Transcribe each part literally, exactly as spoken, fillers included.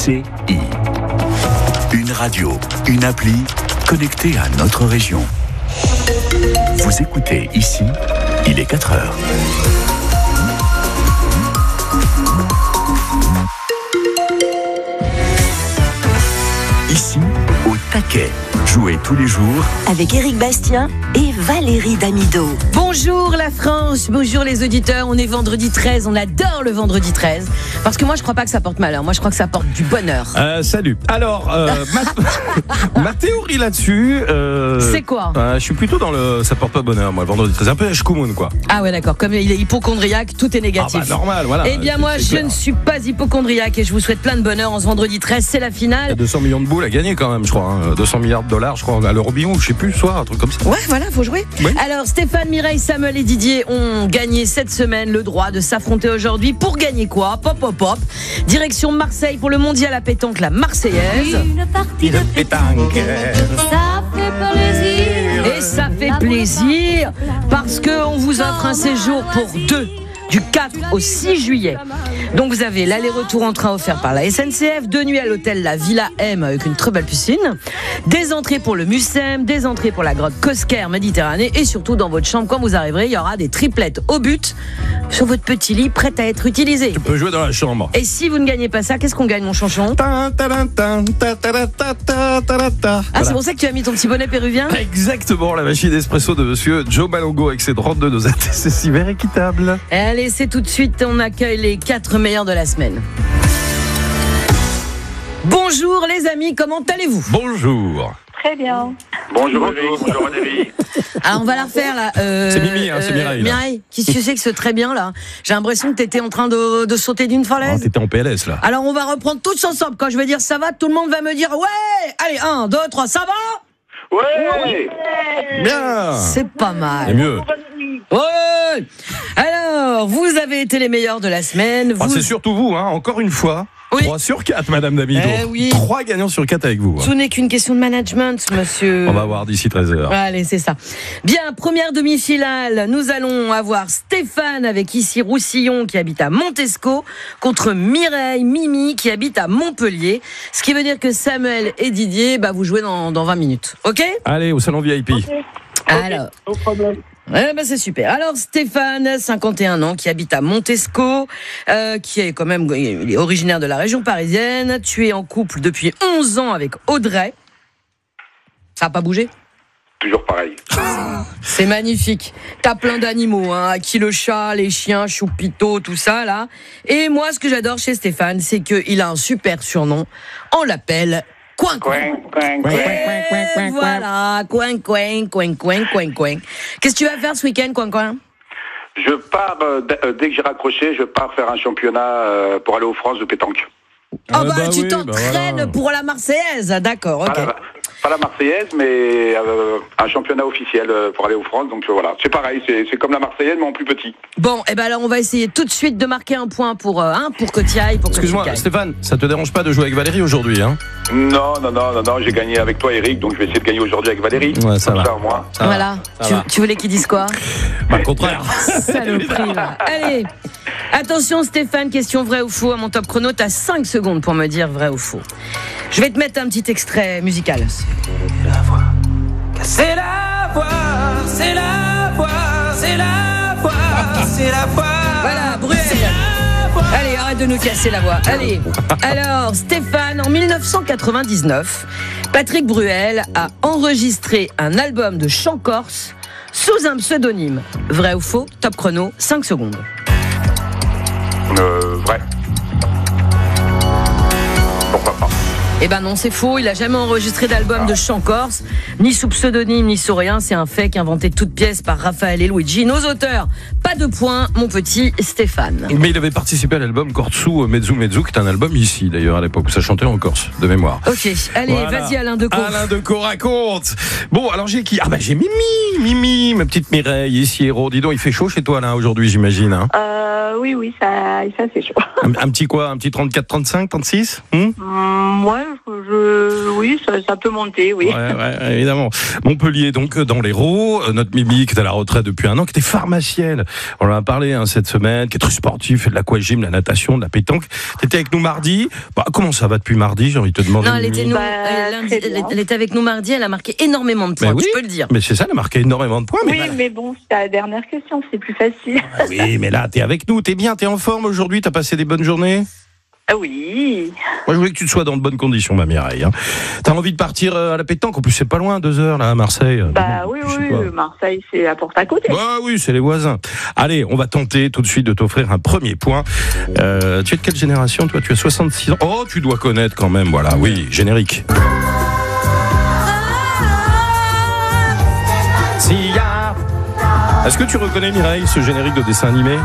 C I. Une radio, une appli connectée à notre région. Vous écoutez ici, il est quatre heures. Ici, au taquet. Jouez tous les jours avec Éric Bastien et Valérie Damido. Bonjour la France, bonjour les auditeurs. On est vendredi treize, on adore le vendredi treize. Parce que moi je crois pas que ça porte malheur, moi je crois que ça porte du bonheur. Euh, salut. Alors, euh, ma, ma théorie là-dessus... Euh, c'est quoi euh, Je suis plutôt dans le... Ça porte pas bonheur, moi, le vendredi treize. Un peu Shkumun, quoi. Ah ouais, d'accord. Comme il est hypochondriaque, tout est négatif. Ah bah normal, voilà. Eh bien c'est, moi c'est je clair. ne suis pas hypochondriaque et je vous souhaite plein de bonheur en ce vendredi treize. C'est la Il y a finale. deux cents millions de boules à gagner quand même, je crois. Hein. deux cents milliards de dollars, je crois, à l'Eurobillon, je sais plus, ce soir, un truc comme ça. Ouais, voilà, faut jouer. Oui. Alors, Stéphane, Mireille, Samuel et Didier ont gagné cette semaine le droit de s'affronter aujourd'hui. Pour gagner quoi ? Pop, pop, pop. Direction Marseille pour le mondial à pétanque, la Marseillaise. Une partie de pétanque. ça fait plaisir. Et ça fait plaisir parce qu'on vous offre un séjour pour deux du quatre au six juillet. Donc vous avez l'aller-retour en train offert par la S N C F, deux nuits à l'hôtel La Villa M avec une très belle piscine, des entrées pour le Mucem, des entrées pour la grotte Cosquer Méditerranée et surtout dans votre chambre quand vous arriverez, il y aura des triplettes au but sur votre petit lit prêtes à être utilisées. Tu peux jouer dans la chambre. Et si vous ne gagnez pas ça, qu'est-ce qu'on gagne mon chanchon ? Ta, ta, ta, ta, ta, ta, ta, ta, ta, ta. Ah, c'est pour ça que tu as mis ton petit bonnet péruvien ? Exactement, la machine espresso de monsieur Joe Malongo avec ses trente-deux dosettes. C'est super équitable. Allez, c'est tout de suite, on accueille les quatre meilleurs de la semaine. Bonjour les amis, comment allez-vous ? Bonjour. Très bien. Bonjour Eric, bonjour Valérie. Alors on va la refaire là. Euh, C'est Mimi, hein, c'est Mireille, là. Mireille, qu'est-ce que c'est que ce très bien là ? J'ai l'impression que t'étais en train de, de sauter d'une Ah, falaise. t'étais en P L S là. Alors on va reprendre tous ensemble. Quand je vais dire ça va, tout le monde va me dire ouais. Allez, un, deux, trois, ça va ? Ouais. Bien. C'est pas C'est mal. mieux. Ouais. Alors, vous avez été les meilleurs de la semaine. Ah, Vous... c'est surtout vous, hein, encore une fois. Oui. trois sur quatre, Madame Damido. Eh oui. trois gagnants sur quatre avec vous. hein. Tout n'est qu'une question de management, monsieur. On va voir d'ici treize heures. Allez, c'est ça. Bien, première demi-finale, nous allons avoir Stéphane avec ici Roussillon qui habite à Montesco contre Mireille, Mimi qui habite à Montpellier. Ce qui veut dire que Samuel et Didier, bah, vous jouez dans, dans vingt minutes. Ok ? Allez, au salon V I P. Alors. No problème. Ouais, bah c'est super. Alors Stéphane, cinquante et un ans, qui habite à Montesco, euh, qui est quand même, il est originaire de la région parisienne. Tu es en couple depuis onze ans avec Audrey. Ça n'a pas bougé ? Toujours pareil. C'est magnifique. T'as plein d'animaux, hein, à qui le chat, les chiens, choupito, tout ça là. Et moi, ce que j'adore chez Stéphane, c'est qu'il a un super surnom. On l'appelle Coin Coin. Coin, coin, coin. Et voilà, Coin Coin, Coin Coin, Coin Coin. Qu'est-ce que tu vas faire ce week-end, Coin Coin ? Je pars, euh, d- euh, dès que j'ai raccroché, je pars faire un championnat euh, pour aller aux France de pétanque. Oh Ah bah, bah tu oui, t'entraînes bah voilà. pour la Marseillaise, d'accord, ok. Pas, la, pas la Marseillaise, mais euh, un championnat officiel euh, pour aller aux France. Donc euh, voilà, c'est pareil, c'est, c'est comme la Marseillaise, mais en plus petit. Bon, et ben alors on va essayer tout de suite de marquer un point pour euh, hein, pour que tu y ailles, pour que tu Excuse-moi, gagnes. Stéphane, ça te dérange pas de jouer avec Valérie aujourd'hui, hein ? Non, non, non, non, non, j'ai gagné avec toi, Eric, donc je vais essayer de gagner aujourd'hui avec Valérie. Ouais, ça Comme va. ça, au moins. Ça va, Voilà, ça tu, va. tu voulais qu'ils disent quoi ? Bah, le contraire. Saloperie, là. Allez, attention Stéphane, question vrai ou faux à mon top chrono, t'as cinq secondes pour me dire vrai ou faux. Je vais te mettre un petit extrait musical. C'est la voix, c'est la voix, c'est la voix, c'est la voix. Voilà, Bruel. Allez, arrête de nous casser la voix. Allez, alors Stéphane, en dix-neuf cent quatre-vingt-dix-neuf, Patrick Bruel a enregistré un album de chant corse sous un pseudonyme. Vrai ou faux ? Top chrono, cinq secondes. Euh, vrai. Pourquoi pas. Eh ben non, c'est faux, il a jamais enregistré d'album de chant corse, ni sous pseudonyme, ni sous rien, c'est un fake inventé toute pièce par Raphaël et Luigi. Nos auteurs, pas de points, mon petit Stéphane. Mais il avait participé à l'album Kortsu Mezzu Mezzu, qui est un album ici d'ailleurs à l'époque où ça chantait en Corse, de mémoire. Ok, allez, Voilà. vas-y Alain Decaux. Alain Decaux raconte. Bon, alors j'ai qui ? Ah bah j'ai Mimi, Mimi, ma petite Mireille, ici héros. Dis donc, il fait chaud chez toi là aujourd'hui, j'imagine. Hein Euh, oui, oui, ça, ça c'est chaud. un, un petit quoi ? Un petit trente-quatre, trente-cinq, trente-six hum Hum, ouais, je, oui, ça, ça peut monter, oui. Ouais, ouais, évidemment. Montpellier, donc, dans l'Hérault. Notre Mimi, qui est à la retraite depuis un an, qui était pharmacienne On en a parlé hein, cette semaine, qui est très sportif, fait de l'aquagym, de la natation, de la pétanque. T'étais avec nous mardi. Bah, comment ça va depuis mardi, j'ai envie de te demander. Non, elle était, nous, Bah, euh, lundi, très elle, bien. elle était avec nous mardi, elle a marqué énormément de points, Mais oui, tu peux le dire. Mais c'est ça, elle a marqué énormément de points. Mais Oui, là- mais bon, c'est la dernière question, c'est plus facile. Ah oui, mais là, t'es avec nous, t'es bien, t'es en forme aujourd'hui, t'as passé des bonnes journées. Ah oui. Moi, je voulais que tu te sois dans de bonnes conditions, ma Mireille. Hein. T'as envie de partir euh, à la pétanque? En plus, c'est pas loin, deux heures, là, à Marseille. Bah Bon, oui, je sais oui, pas. oui, Marseille, c'est la porte à côté. Bah oui, c'est les voisins. Allez, on va tenter tout de suite de t'offrir un premier point. Euh, tu es de quelle génération, toi? Tu as soixante-six ans. Oh, tu dois connaître quand même, voilà, oui, générique. Sia. Est-ce que tu reconnais, Mireille, ce générique de dessin animé?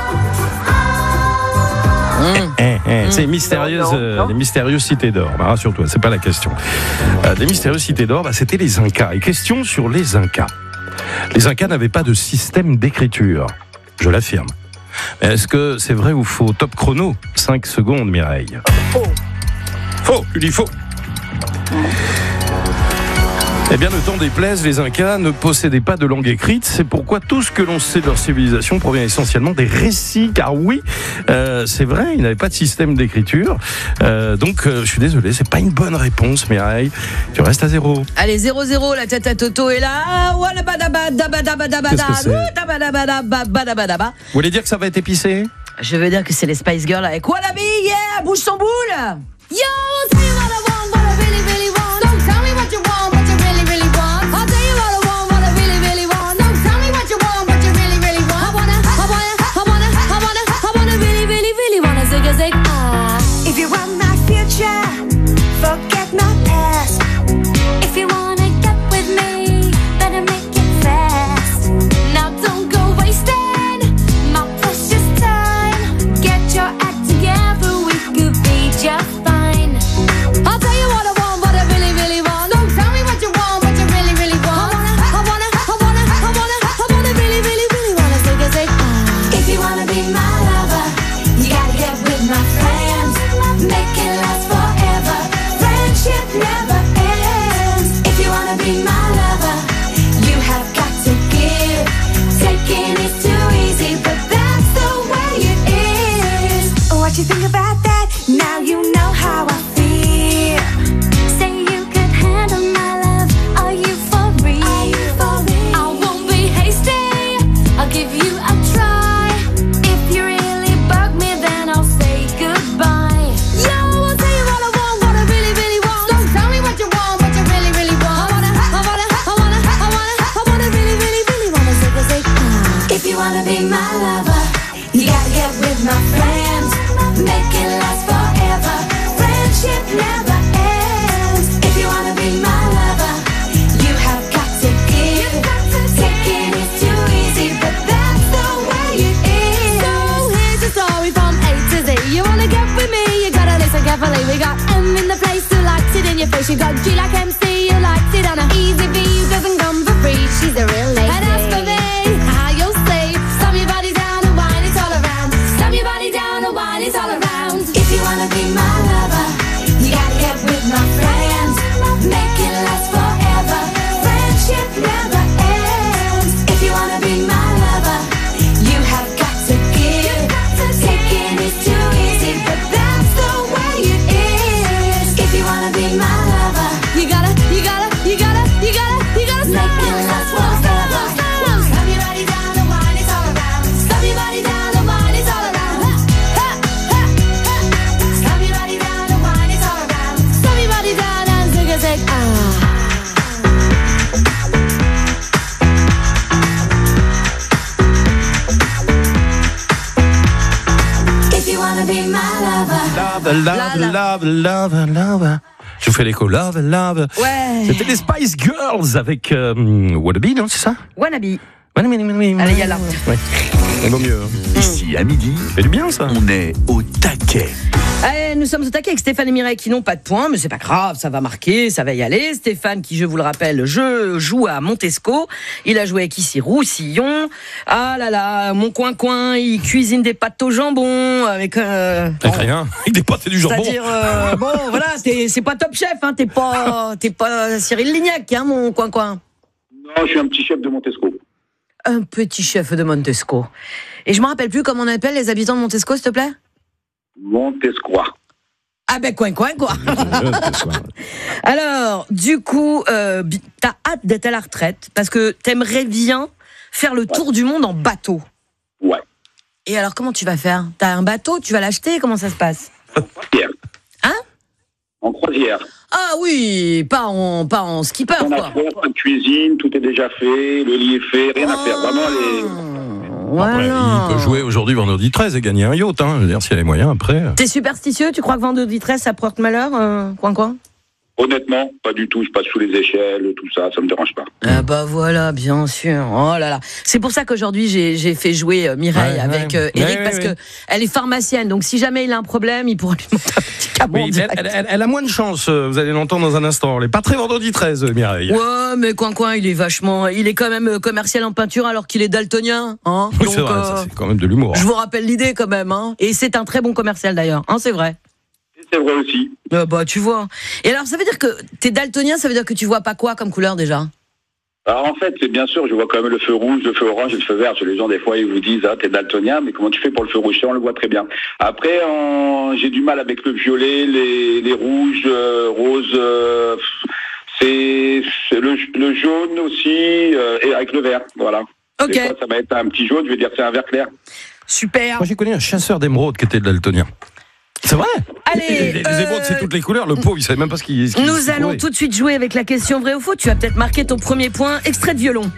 Eh, eh, c'est mystérieuse, Non, non, euh, non. les mystérieuses cités d'or. Bah, rassure-toi, c'est pas la question. Euh, des mystérieuses cités d'or, bah, c'était les Incas. Et question sur les Incas. Les Incas n'avaient pas de système d'écriture, je l'affirme. Mais est-ce que c'est vrai ou faux? Top chrono, cinq secondes, Mireille. Faux. Faux, tu dis faux. Eh bien, le temps déplaise, les Incas ne possédaient pas de langue écrite. C'est pourquoi tout ce que l'on sait de leur civilisation provient essentiellement des récits. Car oui, euh, c'est vrai, ils n'avaient pas de système d'écriture. Euh, donc, euh, je suis désolé, c'est pas une bonne réponse, Mireille. Tu restes à zéro. Allez, zéro zéro, la tête à Toto est là. Voilà, badaba, daba, daba, daba, Qu'est-ce que c'est? ouh, daba, daba, daba, daba, daba. Vous voulez dire que ça va être épicé? Je veux dire que c'est les Spice Girls avec Wallaby, yeah, bouge son boule. Yo, tell you what I want, what I really, really want. Don't tell me what you want, what you really, really want. I'll tell you what I want, what I really, really want. Don't tell me what you want, what you really, really want. I wanna, I wanna, I wanna, I wanna, I wanna really, really, really wanna zig a zig ah. If you want my future, forget my past. If you wanna get with me, better make it fast. Now don't go wasting my precious time. Get your act together, we could be just fine. I'll tell you what I want, what I really, really want. Don't tell me what you want, what you really, really want. I wanna, I wanna, I wanna, I wanna, really, really, really wanna zig a zig ah. If you wanna be my lover, you gotta get with my friends. Make it last forever. Friendship never ends. If you wanna be my lover, you have got to give. Taking is too easy, but that's the way it is. What you think about that? Now you know how I feel. Say you could handle my love. Are you for real? Are you for real? I won't be hasty. I'll give you a try. If you really bug me, then I'll say goodbye. Yo, I'll tell you what I want, what I really, really want. Don't tell me what you want, what you really, really want. I wanna, I wanna, I wanna, I wanna, I wanna really, really, really wanna zig a zig ah. If you wanna be my lover, you gotta get with my friends. Make it last forever. Friendship never ends. If you wanna be my lover, you have got to give. Taking is too easy, but that's the way it is. So here's the story from A to Z. You wanna get with me, you gotta listen carefully. We got M in the place who likes it in your face. You got G like M C, who likes it on a easy V, who doesn't come for free. She's a real lady. And as for me, how you'll say, slam your body down and wine it all around. Slam your body down and wine it all around. If you wanna be my lover, you gotta get with my friends. Make it last forever. Friendship never ends. If you wanna be my lover, you have got to give. Taking is too easy, but that's the way it is. If you wanna be my lover, You gotta, you gotta, you gotta, you gotta, you gotta make stop. it last forever. Slam your body down and wine it all around. Slam your body down and wine it all around. Ha, ha, ha. Slam your body down and wine it all around. Slam your body down and zig a zig ah. If you wanna be my lover. Love, love, love, love, love. Je vous fais l'écho, love, love. Ouais. C'était les Spice Girls avec euh, Wallaby, non, c'est ça? Wannabe. Allez, Allez, y a là. Ouais. On va mieux. Hein. Ici, à midi, C'est du bien, ça. on est au taquet. Allez, nous sommes au taquet avec Stéphane et Mireille qui n'ont pas de points, mais c'est pas grave, ça va marquer, ça va y aller. Stéphane, qui, je vous le rappelle, je joue à Montesco. Il a joué avec ici Roussillon. Ah là là, mon coin-coin, il cuisine des pâtes au jambon avec. Euh, Avec rien, avec des pâtes et du jambon. C'est-à-dire, euh, bon, voilà, c'est, c'est pas Top Chef, hein, t'es pas, t'es pas Cyril Lignac, hein, mon coin-coin. Non, je suis un petit chef de Montesco. Un petit chef de Montesco. Et je me rappelle plus comment on appelle les habitants de Montesco, s'il te plaît. Montescois. Ah ben coin coin quoi. Alors, du coup, euh, bi- t'as hâte d'être à la retraite parce que t'aimerais bien faire le tour du monde en bateau. Ouais. Et alors, comment tu vas faire? T'as un bateau, tu vas l'acheter, comment ça se passe? Hier. Hein? En croisière. Ah oui, pas en, pas en skipper On a quoi. fait, pas de cuisine, tout est déjà fait, le lit est fait, rien à faire. Vraiment, les... Voilà. Après, il peut jouer aujourd'hui vendredi treize et gagner un yacht. Hein. Je veux dire, s'il y a les moyens, après. T'es superstitieux? Tu crois que vendredi treize ça porte malheur, euh, coin coin? Honnêtement, pas du tout. Je passe sous les échelles, tout ça, ça me dérange pas. Ah bah voilà, bien sûr. Oh là là. C'est pour ça qu'aujourd'hui j'ai, j'ai fait jouer euh, Mireille Ouais, avec ouais. euh, Eric Ouais, parce ouais, que elle est pharmacienne. Donc si jamais il a un problème, il pourra lui monter un petit cabot. Oui, elle, elle- elle- elle a moins de chance, euh, vous allez l'entendre dans un instant. Elle est pas très vendredi treize, euh, Mireille. Ouais, mais coin coin, il est vachement, il est quand même euh, commercial en peinture alors qu'il est daltonien, hein. Oui, Donc, c'est vrai, euh, ça, c'est quand même de l'humour. je vous rappelle l'idée quand même, hein. Et c'est un très bon commercial d'ailleurs, hein, c'est vrai. C'est vrai aussi. Euh, bah tu vois. Et alors ça veut dire que t'es daltonien, ça veut dire que tu vois pas quoi comme couleur déjà? Alors en fait, c'est bien sûr, je vois quand même le feu rouge, le feu orange et le feu vert. Les gens, des fois, ils vous disent, ah, t'es daltonien, mais comment tu fais pour le feu rouge? Ça, on le voit très bien. Après, en... j'ai du mal avec le violet, les, les rouges, euh, roses, euh, c'est, c'est le, le jaune aussi, euh, et avec le vert, voilà. Ok. Des fois, ça va être un petit jaune, je veux dire, c'est un vert clair. Super. Moi, j'ai connu un chasseur d'émeraudes qui était daltonien. C'est vrai. Allez, Les, les euh, émeraudes, c'est toutes les couleurs. Le pauvre, il savait même pas ce qu'il. ce qu'il- ce Nous qu'il allons trouvait. tout de suite jouer avec la question vrai ou faux. Tu vas peut-être marquer ton premier point. Extrait de violon.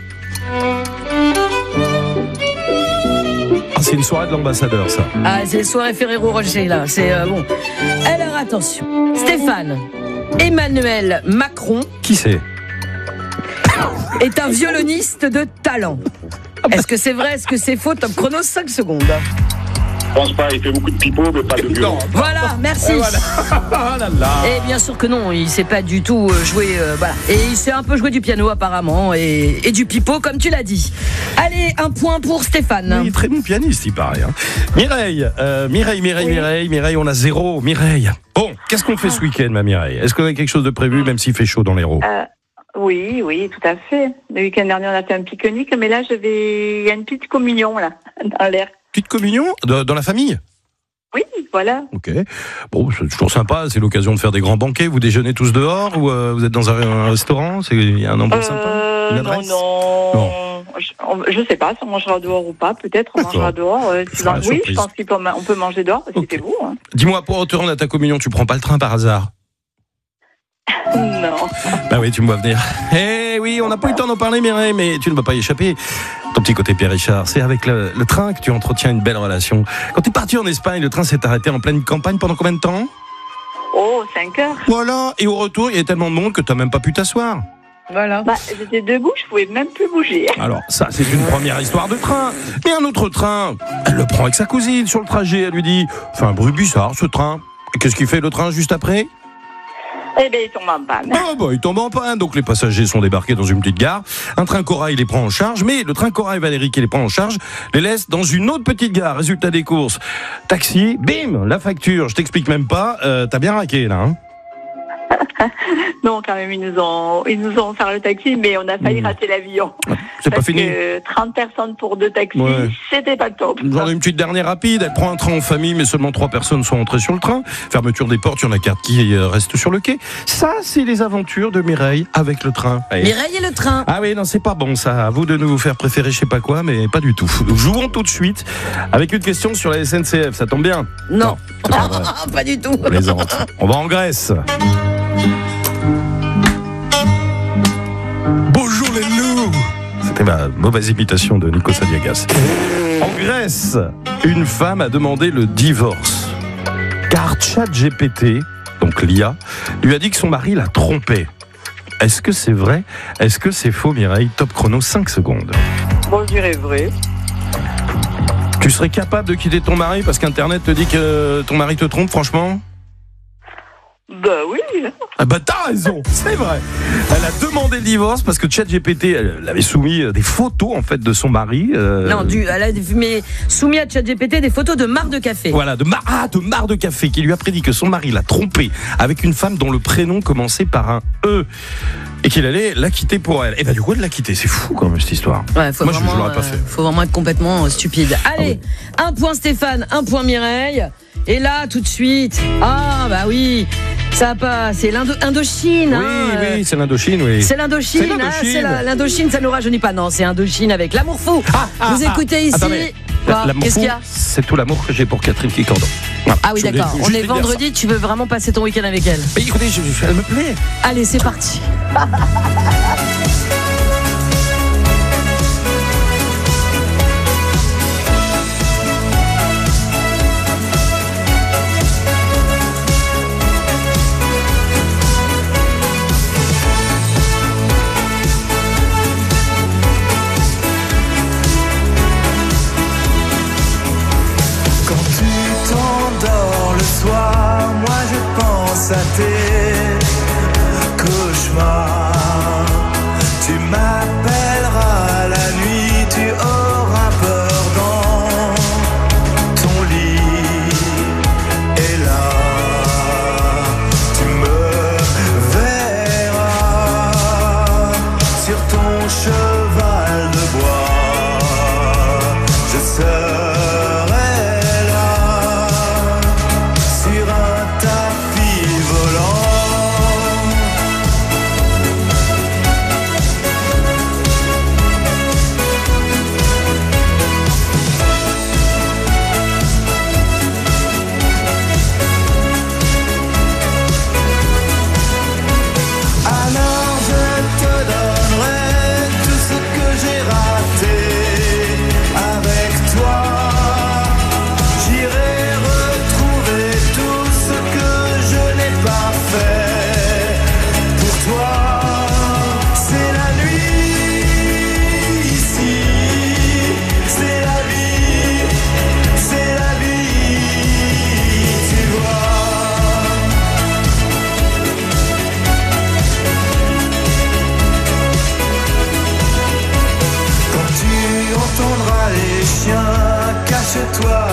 Ah, c'est une soirée de l'ambassadeur, ça. Ah, c'est les soirées Ferrero Rocher là. C'est euh, bon. Alors attention. Stéphane, Emmanuel Macron Qui c'est? est un violoniste de talent. Est-ce que c'est vrai? Est-ce que c'est faux? Top chrono, cinq secondes. Je pense pas, il fait beaucoup de pipeaux, mais pas de violon. Voilà, merci. Ah là là. Et bien sûr que non, il sait pas du tout euh, jouer. euh, voilà. Et il sait un peu jouer du piano apparemment et, et du pipeau comme tu l'as dit. Allez, un point pour Stéphane. Il est très bon pianiste, il paraît. Hein. Mireille, euh, Mireille, Mireille, Mireille, Mireille, on a zéro. Mireille. Bon, qu'est-ce qu'on fait ce week-end, ma Mireille? Est-ce qu'on a quelque chose de prévu, même s'il fait chaud dans l'Hérault? Euh, oui, oui, tout à fait. Le week-end dernier, on a fait un pique-nique, mais là, je vais. Il y a une petite communion, là, dans l'air. Petite communion de- dans la famille? Oui, voilà. Ok. Bon, c'est toujours sympa. C'est l'occasion de faire des grands banquets. Vous déjeunez tous dehors ou euh, vous êtes dans un, un restaurant? C'est il y a un endroit sympa. Une Euh, non, adresse non. Non. Je, on- je sais pas si on mangera dehors ou pas. Peut-être on mangera dehors. euh, C'est dans- la oui, surprise. je pense qu'on peut, ma- on peut manger dehors parce Ok. que c'est beau. Hein. Dis-moi, pour te rendre à ta communion, tu prends pas le train par hasard? Non. Bah oui, tu me vois venir. Eh oui, on n'a pas eu le temps d'en parler, Mireille, mais tu ne vas pas y échapper. Ton petit côté Pierre Richard, c'est avec le, le train que tu entretiens une belle relation. Quand tu es parti en Espagne, le train s'est arrêté en pleine campagne pendant combien de temps? Oh, cinq heures. Voilà, et au retour, il y avait tellement de monde que tu n'as même pas pu t'asseoir. Voilà. Bah, j'étais debout, je pouvais même plus bouger. Alors, ça, c'est une première histoire de train. Mais un autre train, elle le prend avec sa cousine sur le trajet. Elle lui dit, fait un bruit bizarre, ce train. Et qu'est-ce qu'il fait, le train, juste après? Eh bien, il tombe en panne. Ah bah, il tombe en panne, donc les passagers sont débarqués dans une petite gare. Un train Corail les prend en charge, mais le train Corail Valérie qui les prend en charge les laisse dans une autre petite gare. Résultat des courses, taxi, bim, la facture. Je t'explique même pas, euh, t'as bien raqué là. Hein. Non, quand même, ils nous ont, ils nous ont fait le taxi, mais on a failli Mmh. rater l'avion. C'est pas Parce fini. que trente personnes pour deux taxis, Ouais. c'était pas top. J'en ai une petite dernière rapide. Elle prend un train en famille, mais seulement trois personnes sont entrées sur le train. Fermeture des portes, il y en a quatre qui euh, restent sur le quai. Ça, c'est les aventures de Mireille avec le train. Allez. Mireille et le train. Ah oui, non, c'est pas bon ça. À vous de nous faire préférer je sais pas quoi, mais pas du tout. Nous jouons tout de suite avec une question sur la S N C F. Ça tombe bien? Non. c'est pas vrai. Pas du tout. Plaisante. On va en Grèce. Bonjour les loups. C'était ma mauvaise imitation de Nikos Aliagas. En Grèce, une femme a demandé le divorce car ChatGPT, donc l'I A, lui a dit que son mari l'a trompée. Est-ce que c'est vrai? Est-ce que c'est faux, Mireille? Top chrono, cinq secondes. Bon, je dirais vrai. Tu serais capable de quitter ton mari parce qu'Internet te dit que ton mari te trompe, franchement? Bah oui. Ah bah t'as raison, c'est vrai. Elle a demandé le divorce parce que ChatGPT, elle avait soumis des photos en fait de son mari. Euh... Non, du, elle a mais soumis à ChatGPT des photos de marre de café. Voilà, de mar ah, de marre de café, qui lui a prédit que son mari l'a trompé avec une femme dont le prénom commençait par un E et qu'il allait la quitter pour elle. Et bah du coup elle l'a quitté, c'est fou quand même cette histoire. Ouais, faut Moi vraiment, je, je l'aurais pas fait. euh, faut vraiment être complètement euh, stupide. Allez, Ah un point Stéphane, un point Mireille. Et là, tout de suite, ah bah oui, ça passe, c'est l'Indo- Indochine. Oui, hein, euh, oui, c'est l'Indochine, oui. C'est l'Indochine, C'est hein, l'Indochine. c'est la- l'Indochine, ça nous rajeunit pas. Non, c'est Indochine avec l'amour fou. Ah, ah, Vous ah, écoutez ici. attendez. Quoi L'amour Qu'est-ce fou, qu'il y a c'est tout l'amour que j'ai pour Catherine Kikando. Voilà. Ah oui, Je voulais d'accord. juste On est dire ça. vendredi, tu veux vraiment passer ton week-end avec elle. Mais écoutez, je, je, elle me plaît. Allez, c'est parti. Quand tu t'endors le soir, moi je pense à tes cauchemars. Tu m'appelleras la nuit, tu auras peur dans ton lit. Et là, tu me verras sur ton cheval de bois. Je serai là sur un tapis volant. Alors je te donnerai tout ce que j'ai raté avec toi. J'irai retrouver tout ce que je n'ai pas fait pour toi. C'est la nuit ici, c'est la vie, c'est la vie, tu vois. Quand tu entendras les chiens, cache-toi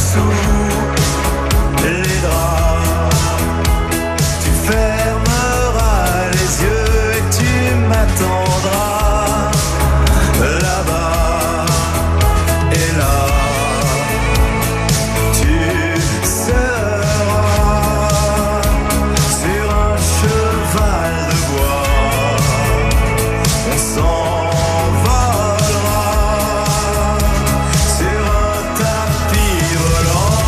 sous les draps. Tu fermeras les yeux et tu m'attendras là-bas. Et là, tu seras sur un cheval de bois. On s'envolera sur un tapis volant.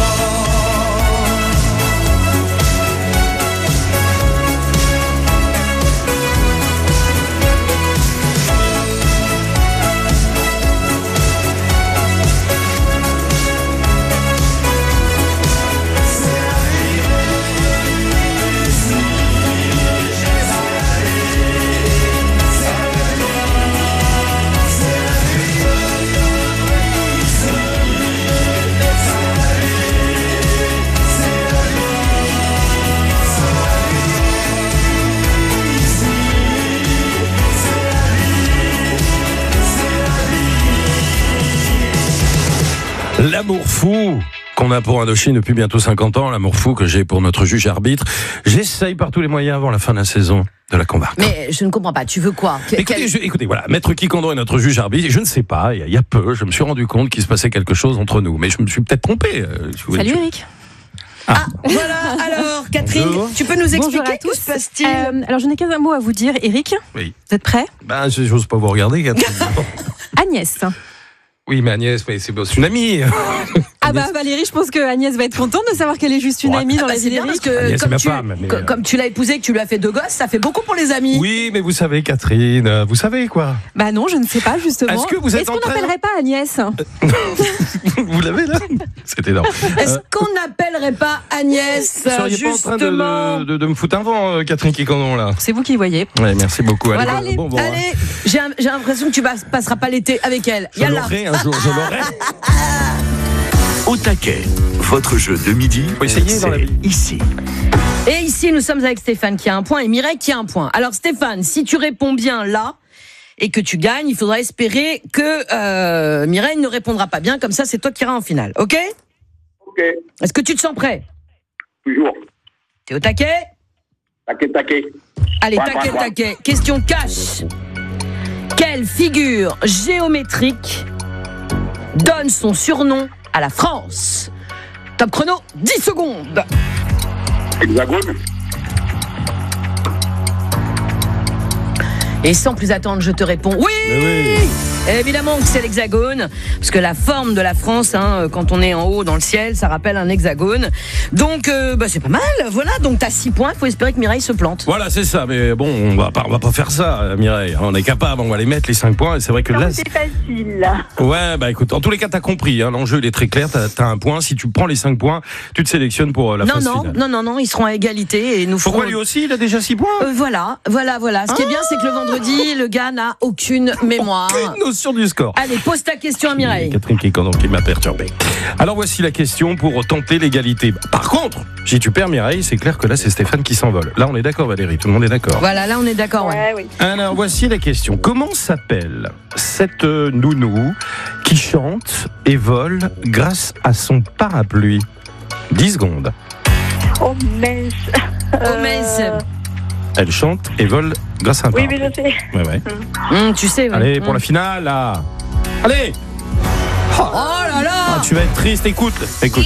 L'amour fou qu'on a pour Indochine depuis bientôt cinquante ans, l'amour fou que j'ai pour notre juge arbitre. J'essaye par tous les moyens avant la fin de la saison de la convaincre. Mais je ne comprends pas, tu veux quoi Que- Écoutez, quel- je- écoutez, voilà, Maître Kikando est notre juge arbitre. Je ne sais pas, il y, a- il y a peu, je me suis rendu compte qu'il se passait quelque chose entre nous, mais je me suis peut-être trompé. euh, si vous voulez. Salut Eric. Ah, voilà, alors Catherine, Bonjour. tu peux nous Bonjour expliquer à que tous. se passe-t-il Euh, alors je n'ai qu'un mot à vous dire, Eric. Oui. Vous êtes prêts? Ben, je- j'ose pas vous regarder, Catherine. Agnès. Oui, mais Agnès, mais c'est c'est une amie. Ah bah Valérie, je pense que Agnès va être contente de savoir qu'elle est juste une Ouais. amie dans Ah bah, la c'est vie bien d'Eric. parce que Agnès, c'est comme ma tu, femme, mais- co- comme tu l'as épousé, que tu lui as fait deux gosses, ça fait beaucoup pour les amis. Oui, mais vous savez, Catherine, euh, vous savez quoi? Bah non, je ne sais pas justement. Est-ce que vous êtes Est-ce en qu'on train- n'appellerait pas Agnès? Vous l'avez là? C'est énorme. Est-ce Euh, qu'on n'appellerait pas Agnès Vous seriez pas en train justement de, de, de me foutre un vent, euh, Catherine Kikando, là? C'est vous qui voyez. Ouais, merci beaucoup. Voilà, bon- allez, bon, bon, hein. allez. J'ai un- j'ai l'impression que tu vas- passeras pas l'été avec elle. Je Yallah. l'aurai un jour, je l'aurai. Au taquet, votre jeu de midi, Faut essayer dans la c'est vie. ici. Et ici, nous sommes avec Stéphane qui a un point et Mireille qui a un point. Alors Stéphane, si tu réponds bien là et que tu gagnes, il faudra espérer que euh, Mireille ne répondra pas bien. Comme ça, c'est toi qui iras en finale. Ok ? Ok. Est-ce que tu te sens prêt ? Toujours. T'es au taquet ? Taquet, taquet. Allez, Point, taquet, point, point. taquet. Question cash. Quelle figure géométrique donne son surnom à la France ? Top chrono, dix secondes. Hexagone. Et sans plus attendre, je te réponds oui, Mais oui. Évidemment que c'est l'hexagone, parce que la forme de la France, hein, quand on est en haut dans le ciel, ça rappelle un hexagone. Donc, euh, bah, c'est pas mal. Voilà, donc t'as six points. Il faut espérer que Mireille se plante. Voilà, c'est ça. Mais bon, on va pas, on va pas faire ça, Mireille. On est capable, on va les mettre, les cinq points. Et c'est vrai que Non, là. c'est facile, là. Ouais, bah écoute, en tous les cas, t'as compris. Hein, l'enjeu, il est très clair. T'as, t'as un point. Si tu prends les cinq points, tu te sélectionnes pour euh, la non, phase non, finale. non, non, non, ils seront à égalité et nous ferons. Pourquoi lui aussi, il a déjà six points Euh, voilà, voilà, voilà. Ce qui est bien, c'est que le vendredi, le gars n'a aucune mémoire. Aucune notion du score. Allez, pose ta question à Mireille. Catherine Kikandon qui m'a perturbé. Alors voici la question pour tenter l'égalité. Par contre, si tu perds Mireille, c'est clair que là c'est Stéphane qui s'envole. Là on est d'accord Valérie, tout le monde est d'accord. Voilà, là on est d'accord. Ouais. Ouais, oui. Alors voici la question. Comment s'appelle cette euh, nounou qui chante et vole grâce à son parapluie ? dix secondes. Oh, mince. Oh, mince. Elle chante et vole grâce à un Oui, parapluie. mais je sais. Ouais, ouais. Hum, tu sais. Ouais. Allez, pour Hum. la finale là. Allez. Oh là là. Ah, tu vas être triste, écoute, écoute.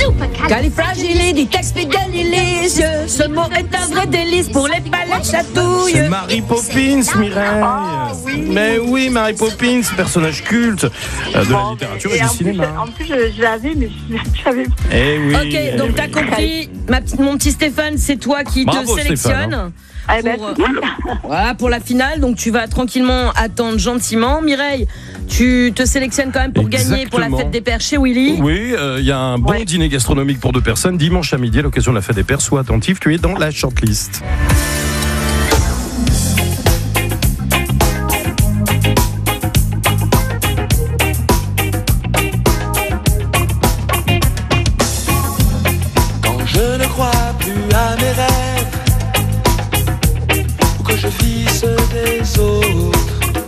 Califragilisticexpialidocious. Ce mot est un vrai délice pour les palais chatouilles. C'est Mary Poppins, Mireille. Mais oui, Mary Poppins, personnage culte euh, de la Bon, littérature et et du en cinéma. Plus, en plus, je, je l'avais, mais je je savais pas. Eh oui. Ok, eh donc oui. t'as compris, ma petite, mon petit Stéphane, c'est toi qui Bravo, te sélectionne Stéphane, hein. Ah, ben, pour, euh, voilà, pour la finale. Donc tu vas tranquillement attendre gentiment. Mireille, tu te sélectionnes quand même pour gagner pour la Exactement. fête des pères chez Willy. Oui, il euh, y a un bon Ouais. dîner gastronomique pour deux personnes dimanche à midi à l'occasion de la fête des pères. Sois attentif, tu es dans la shortlist. Quand je ne crois plus à mes rêves, ou que je vis ceux des autres,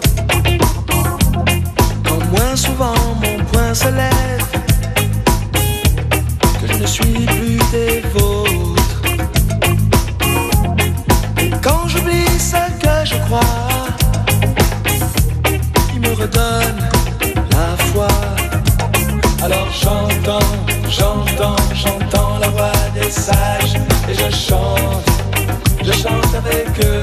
quand moins souvent mon poing se lève, que je ne suis plus des vôtres, et quand j'oublie ce que je crois, il me redonne la foi. Alors j'entends, j'entends, j'entends la voix des sages et je chante, je chante avec eux.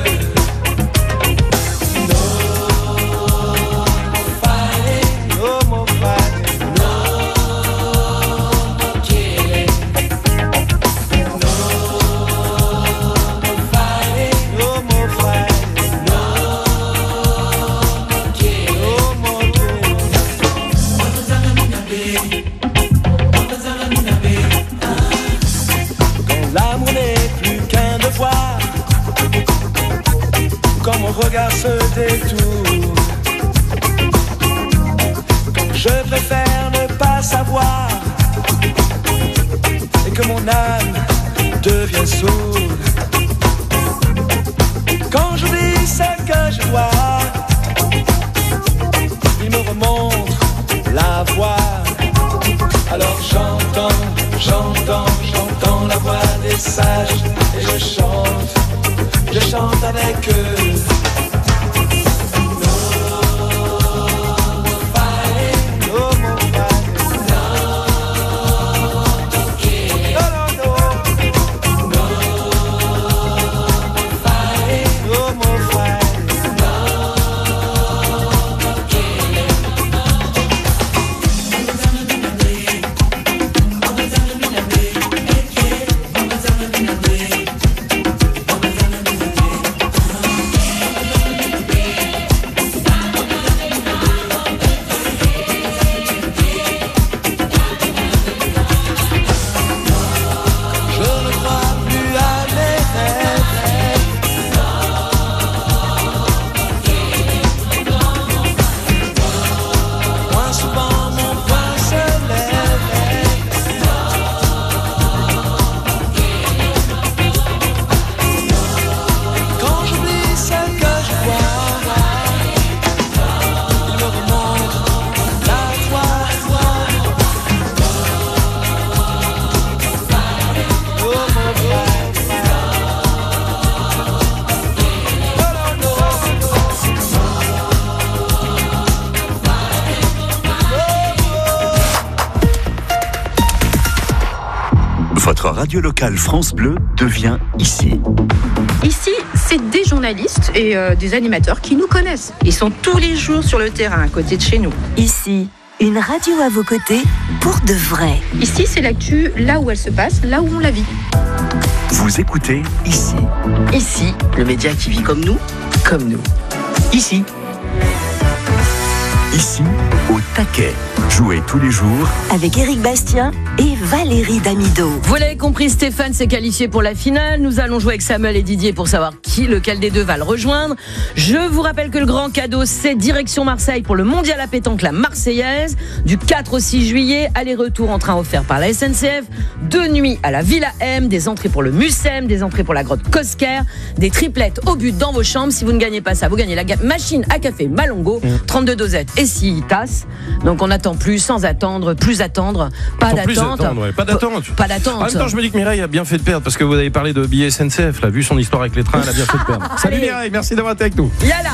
No more fighting, no more fighting, no more killing, no more fighting, no more fighting, no more killing, no more killing. Quand l'amour n'est plus qu'un devoir, quand mon regard se détourne, quand je préfère ne pas savoir et que mon âme devient sourde, quand j'oublie ce que je vois, il me remonte la voix. Alors j'entends, j'entends, j'entends la voix des sages et je chante, je chante avec eux. No more fighting, no more fighting, no more killing, no, no, no, no more fighting, no more fighting, no more killing. radio locale France Bleu devient ici. Ici, c'est des journalistes et euh, des animateurs qui nous connaissent. Ils sont tous les jours sur le terrain à côté de chez nous. Ici, une radio à vos côtés pour de vrai. Ici, c'est l'actu là où elle se passe, là où on la vit. Vous écoutez ici. Ici, le média qui vit comme nous, comme nous. Ici. Ici, au taquet. Jouez tous les jours Avec Éric Bastien et Valérie Damido. Vous l'avez compris, Stéphane s'est qualifié pour la finale. Nous allons jouer avec Samuel et Didier pour savoir qui, lequel des deux va le rejoindre. Je vous rappelle que le grand cadeau, c'est direction Marseille pour le mondial à pétanque, la Marseillaise. Du quatre au six juillet, aller-retour en train offert par la S N C F. Deux nuits à la Villa M, des entrées pour le Mucem, des entrées pour la grotte Cosquer, des triplettes au but dans vos chambres. Si vous ne gagnez pas ça, vous gagnez la ga- machine à café Malongo, trente-deux dosettes et six tasses. Donc on attend plus, sans attendre, plus attendre, pas Attends, plus d'attente. d'attendre, ouais. Pas d'attente. Pas d'attente. En même temps, je me dis que Mireille a bien fait de perdre parce que vous avez parlé de billets S N C F. Là, vu son histoire avec les trains, elle a bien fait de perdre. Salut Allez. Mireille, merci d'avoir été avec nous. Yala.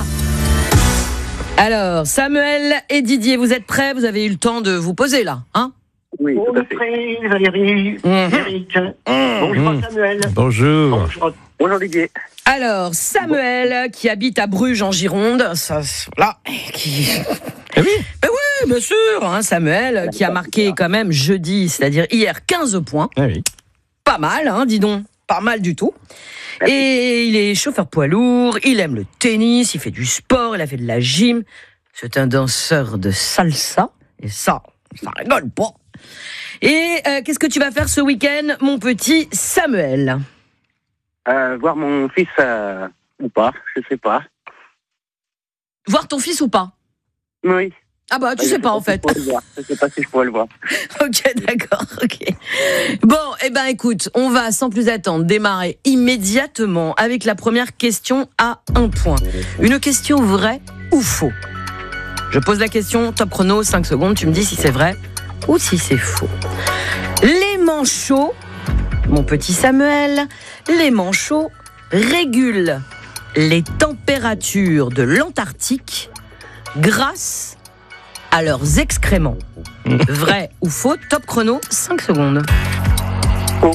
Alors, Samuel et Didier, vous êtes prêts? Vous avez eu le temps de vous poser là, hein? Oui, tout à fait. Bonjour Valérie, Eric. Bonjour Samuel. Bonjour. Bonjour, bonjour Didier. Alors, Samuel, qui habite à Bruges en Gironde, ça, là, qui... Eh oui. Ben oui, bien sûr, hein, Samuel, qui a marqué quand même jeudi, c'est-à-dire hier, quinze points. Eh oui. Pas mal, hein, dis donc, pas mal du tout. Et il est chauffeur poids lourd, il aime le tennis, il fait du sport, il a fait de la gym. C'est un danseur de salsa, et ça, ça rigole pas. Et euh, qu'est-ce que tu vas faire ce week-end, mon petit Samuel? Euh, voir mon fils euh, ou pas, je sais pas. Voir ton fils ou pas? Oui. Ah bah, tu Je sais pas, en si je fait. pourrais le voir. Je sais pas si je pourrais le voir. Ok, d'accord, ok. Bon, eh ben écoute, on va sans plus attendre démarrer immédiatement avec la première question à un point. Une question vraie ou faux? Je pose la question, top chrono, cinq secondes, tu me dis si c'est vrai ou si c'est faux. Les manchots, mon petit Samuel, les manchots régulent les températures de l'Antarctique grâce à leurs excréments. Vrai ou faux? Top chrono, cinq secondes. Faux.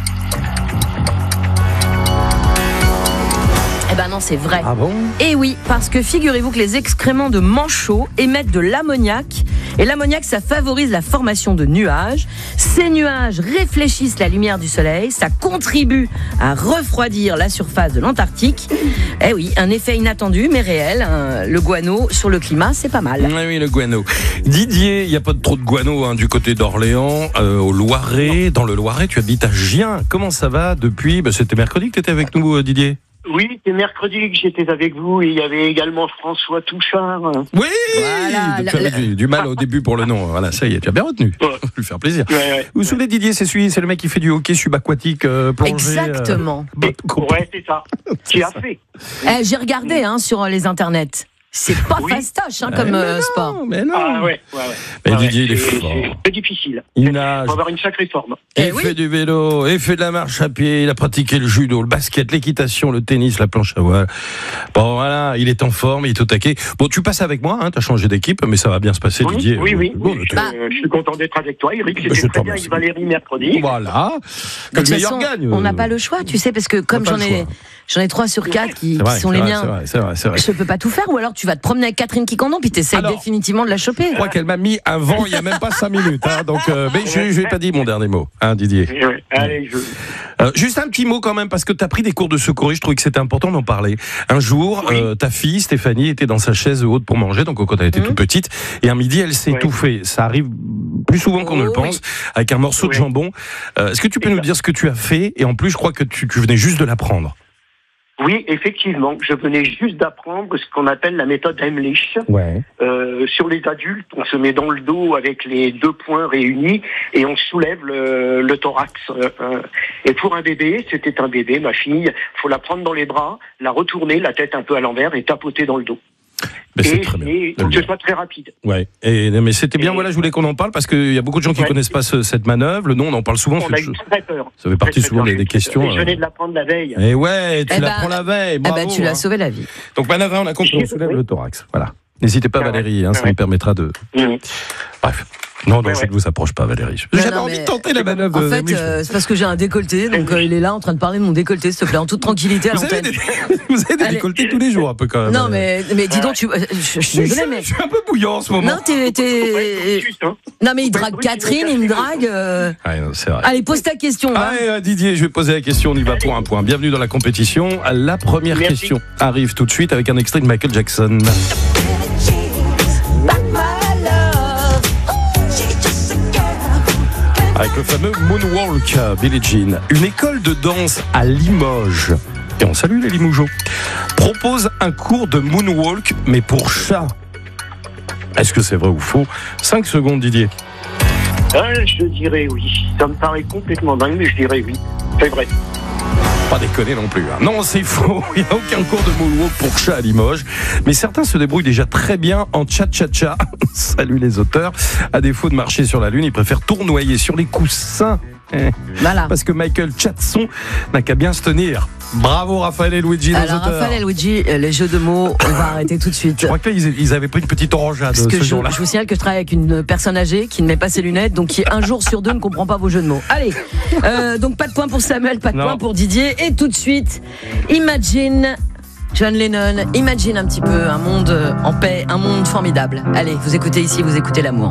Eh ben non, c'est vrai. Ah bon? Et oui, parce que figurez-vous que les excréments de manchots émettent de l'ammoniac. Et l'ammoniac, ça favorise la formation de nuages. Ces nuages réfléchissent la lumière du soleil. Ça contribue à refroidir la surface de l'Antarctique. Eh oui, un effet inattendu, mais réel. Hein. Le guano sur le climat, c'est pas mal. Oui, oui, le guano. Didier, il n'y a pas de trop de guano hein, du côté d'Orléans, euh, au Loiret. Dans le Loiret, tu habites à Gien. Comment ça va depuis bah, c'était mercredi que tu étais avec nous, euh, Didier? Oui, c'est mercredi que j'étais avec vous et il y avait également François Touchard. Oui. Voilà, Donc, tu avais la- du, du mal au début pour le nom. Voilà, ça y est, tu as bien retenu. Ouais. Ça va lui faire plaisir. Ouais, ouais. Vous vous souvenez, Didier, c'est celui, c'est le mec qui fait du hockey subaquatique euh, plongé. Exactement. Euh, bon, Ouais, c'est ça. Qui a fait. Eh, j'ai regardé hein, sur les internets. C'est pas Oui. fastoche hein, mais comme euh, non, sport. Mais non. Ah ouais, ouais, ouais. Mais Ouais, Didier, il est c'est- fort. C'est difficile. Il Il nage. faut avoir une sacrée forme. Il Eh oui. fait du vélo, il fait de la marche à pied, il a pratiqué le judo, le basket, l'équitation, le tennis, la planche à voile. Bon, voilà, il est en forme, il est au taquet. Bon, tu passes avec moi, hein, tu as changé d'équipe, mais ça va bien se passer, Oui, Didier. oui, oui. Bon, oui, tu- je, je suis content d'être avec toi, Eric. Bah, C'était je très t'en bien remercie. avec Valérie mercredi. Voilà. Que De toute le meilleur façon, gagne. on n'a pas le choix, tu sais, parce que comme pas j'en le ai, choix. j'en ai trois sur quatre qui, C'est vrai, qui sont c'est les vrai, miens. c'est vrai, c'est vrai, c'est vrai. Je peux pas tout faire, ou alors tu vas te promener avec Catherine Quiquendon, puis t'essayes Alors, définitivement de la choper. Je crois qu'elle m'a mis un vent il n'y a même pas cinq minutes. Hein, donc, euh, mais je je n'ai pas dit mon dernier mot, hein, Didier. Ouais, ouais. Allez, je... Euh, juste un petit mot quand même, parce que tu as pris des cours de secourisme, je trouvais que c'était important d'en parler. Un jour, Oui. euh, ta fille, Stéphanie, était dans sa chaise haute pour manger, donc quand elle était Mhm. toute petite, et un midi, elle s'est Oui. étouffée. Ça arrive plus souvent qu'on ne le Oh, pense, avec un morceau de Oui. jambon. Euh, Est-ce que tu peux nous dire ce que tu as fait? Et en plus, je crois que tu, tu venais juste de l'apprendre. Oui, effectivement, je venais juste d'apprendre ce qu'on appelle la méthode Heimlich. Ouais. Euh, sur les adultes, on se met dans le dos avec les deux poings réunis et on soulève le, le thorax. Euh, euh, et pour un bébé, c'était un bébé, ma fille, faut la prendre dans les bras, la retourner, la tête un peu à l'envers et tapoter dans le dos. Mais c'est Et très bien. et de faut le que ce dire. soit très rapide. Ouais. Et, mais c'était bien, Et- voilà, je voulais qu'on en parle, parce qu'il y a beaucoup de gens qui Ouais. connaissent pas ce- cette manœuvre. Le nom, on en parle souvent. On c'est a une eu chose- très peur. Ça fait partie Très, très souvent peur. des, des questions. Et je euh. venais de l'apprendre la veille. Et ouais, tu Eh l'apprends ben, la veille. Eh Bravo, ben, tu l'as hein. sauvé la vie. Donc, Manavin, on a compris, on soulève Oui. le thorax. Voilà. N'hésitez pas, Ah ouais. Valérie, hein, ça Ah ouais. me permettra de. Mmh. Bref. Non, non, Ouais, je ouais. ne vous approche pas, Valérie. Non, J'avais non, envie mais- de tenter la manœuvre. En de fait, Valérie. euh, c'est parce que j'ai un décolleté, donc euh, il est là en train de parler de mon décolleté, s'il te plaît, en toute tranquillité à Vous avez l'antenne. des, vous avez des Allez. décolletés tous les jours, un peu quand même. Non, mais, mais dis donc, tu, euh, je, je suis désolée, mais. Je suis un peu bouillant en ce moment. Non, t'es. t'es- Juste, hein. Non, mais il Faut pas drague être brut, Catherine, il me drague. euh. Ouais, non, c'est vrai. Allez, pose ta question. hein. Allez, euh, Didier, je vais poser la question, on y va pour un point. Bienvenue dans la compétition. La première Merci. question arrive tout de suite avec un extrait de Michael Jackson. Avec le fameux Moonwalk, Billie Jean. Une école de danse à Limoges, et on salue les Limougeaux, propose un cours de Moonwalk, mais pour chats. Est-ce que c'est vrai ou faux? cinq secondes, Didier. Ah, je dirais oui. Ça me paraît complètement dingue, mais je dirais oui. C'est vrai. Pas déconner non plus. hein. Non, c'est faux. Il n'y a aucun cours de moonwalk pour chat à Limoges. Mais certains se débrouillent déjà très bien en cha-cha-cha. Salut les auteurs. À défaut de marcher sur la lune, ils préfèrent tournoyer sur les coussins. Eh. Voilà. Parce que Michael Chatson n'a qu'à bien se tenir. Bravo Raphaël et Luigi, nos Alors, auteurs. Raphaël et Luigi, euh, les jeux de mots, on va arrêter tout de suite. Je crois que là, ils, ils avaient pris une petite orangeade Parce que ce je, jour-là. je vous signale que je travaille avec une personne âgée qui ne met pas ses lunettes, donc qui un jour sur deux ne comprend pas vos jeux de mots. Allez, euh, donc pas de point pour Samuel, pas de Non. point pour Didier. Et tout de suite, Imagine, John Lennon, imagine un petit peu un monde en paix, un monde formidable. Allez, vous écoutez ici, vous écoutez l'amour.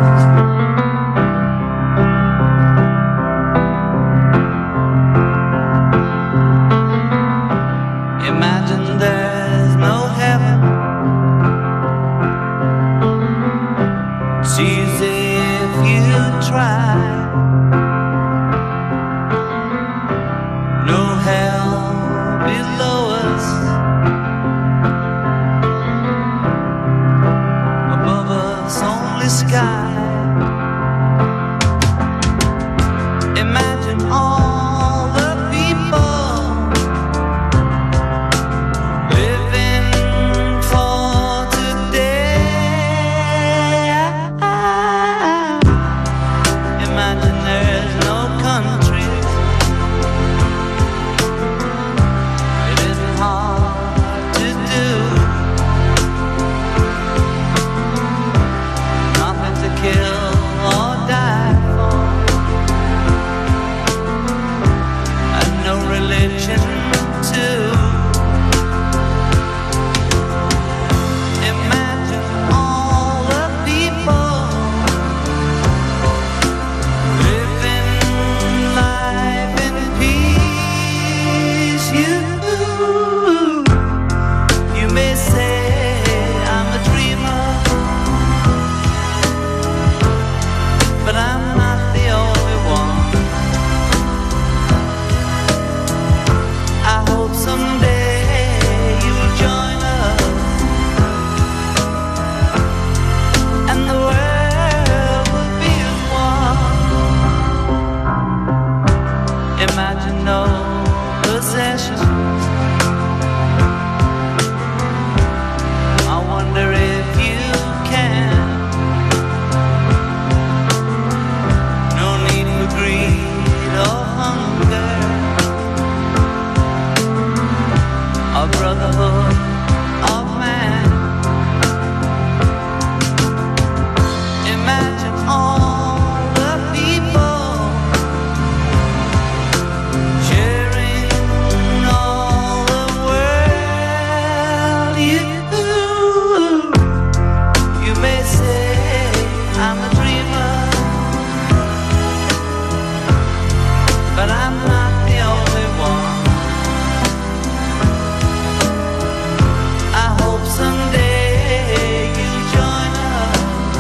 Imagine there's no heaven. It's easy if you try. No hell below us. Above us only sky. Imagine all the people living for today. Imagine there's no countries. It isn't hard to do. Nothing to kill or die for. And no religion too. Imagine all the people living life in peace. You, you may say I'm a dreamer, but I'm not the only one. I hope someday you'll join us. And the world will be as one. Imagine no possessions. I wonder if you can. No need for greed or hunger. A brotherhood of man. Imagine all the people sharing all the world. You, you may say I'm a dreamer, but I'm not the only one. I hope someday you'll join us.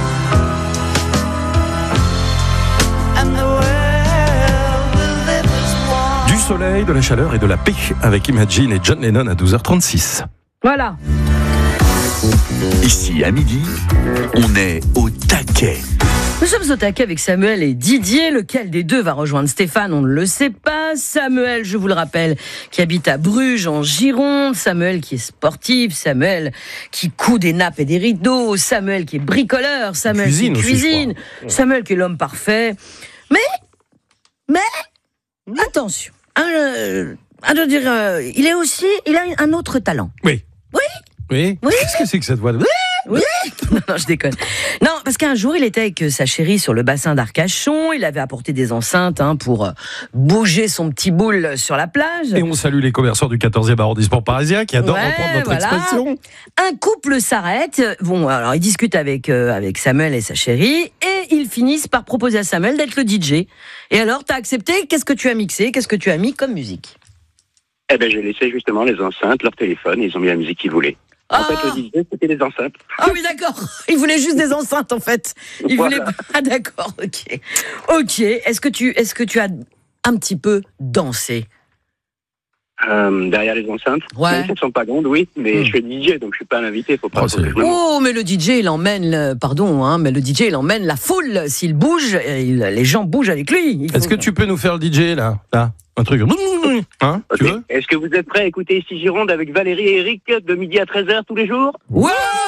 And the world will live as one. Du soleil, de la chaleur et de la paix avec Imagine et John Lennon à douze heures trente-six. Voilà. Ici, à midi, on est au taquet. Nous sommes au taquet avec Samuel et Didier. Lequel des deux va rejoindre Stéphane? On ne le sait pas. Samuel, je vous le rappelle, qui habite à Bruges, en Gironde. Samuel qui est sportif. Samuel qui coud des nappes et des rideaux. Samuel qui est bricoleur. Samuel Cuisine qui aussi, cuisine. je crois. Samuel qui est l'homme parfait. Mais, mais, attention. Un, euh, un de dire, euh, il est aussi, il a un autre talent. Oui. Oui. Oui. Oui. Qu'est-ce que c'est que cette voix de... Oui. non, non, je déconne. Non, parce qu'un jour, il était avec sa chérie sur le bassin d'Arcachon. Il avait apporté des enceintes hein, pour bouger son petit boule sur la plage. Et on salue les commerçants du quatorzième arrondissement parisien qui adorent Ouais, entendre notre voilà. expression. Un couple s'arrête. Bon, alors ils discutent avec, euh, avec Samuel et sa chérie. Et ils finissent par proposer à Samuel d'être le D J. Et alors, t'as accepté? Qu'est-ce que tu as mixé? Qu'est-ce que tu as mis comme musique? Eh ben, j'ai laissé justement les enceintes, leur téléphone, et ils ont mis la musique qu'ils voulaient. En Ah. fait, le D J, c'était les enceintes. Ah oui, d'accord. Il voulait juste des enceintes, en fait. Il Voilà. voulait. Ah d'accord. Ok. Ok. Est-ce que tu, est-ce que tu as un petit peu dansé? Euh, derrière les enceintes. Ouais. Même si elles sont pas grandes, oui, mais Hmm. je suis D J, donc je suis pas un invité, faut pas Oh, trop que c'est- je me montre. Oh, mais le D J, il emmène, le- pardon, hein, mais le D J, il emmène la foule. S'il bouge, il- les gens bougent avec lui. Il faut- Est-ce que tu peux nous faire le D J là, là un truc hein, tu Ok. veux? Est-ce que vous êtes prêts à écouter ici Gironde avec Valérie et Eric de midi à treize heures tous les jours? Ouais.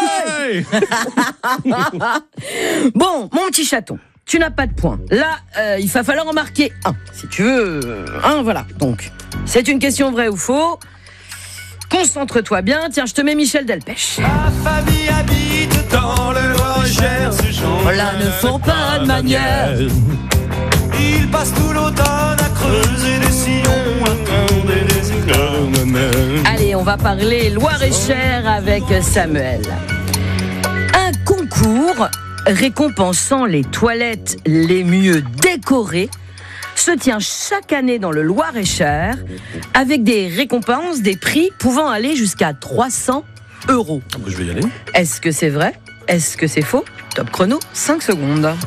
Bon, mon petit chaton, tu n'as pas de points. Là, euh, il va falloir en marquer un. Si tu veux, euh, un, voilà. Donc, c'est une question vraie ou faux. Concentre-toi bien. Tiens, je te mets Michel Delpech. Ma famille habite dans le Loir-et-Cher. Ces gens Voilà, ne font pas de manière. Ils passent tout l'automne à creuser des sillons, à fonder des écoles. Allez, on va parler Loir-et-Cher avec Samuel. Un concours récompensant les toilettes les mieux décorées se tient chaque année dans le Loir-et-Cher avec des récompenses, des prix pouvant aller jusqu'à trois cents euros. Je vais y aller. Est-ce que c'est vrai? Est-ce que c'est faux? Top chrono, cinq secondes. Ben,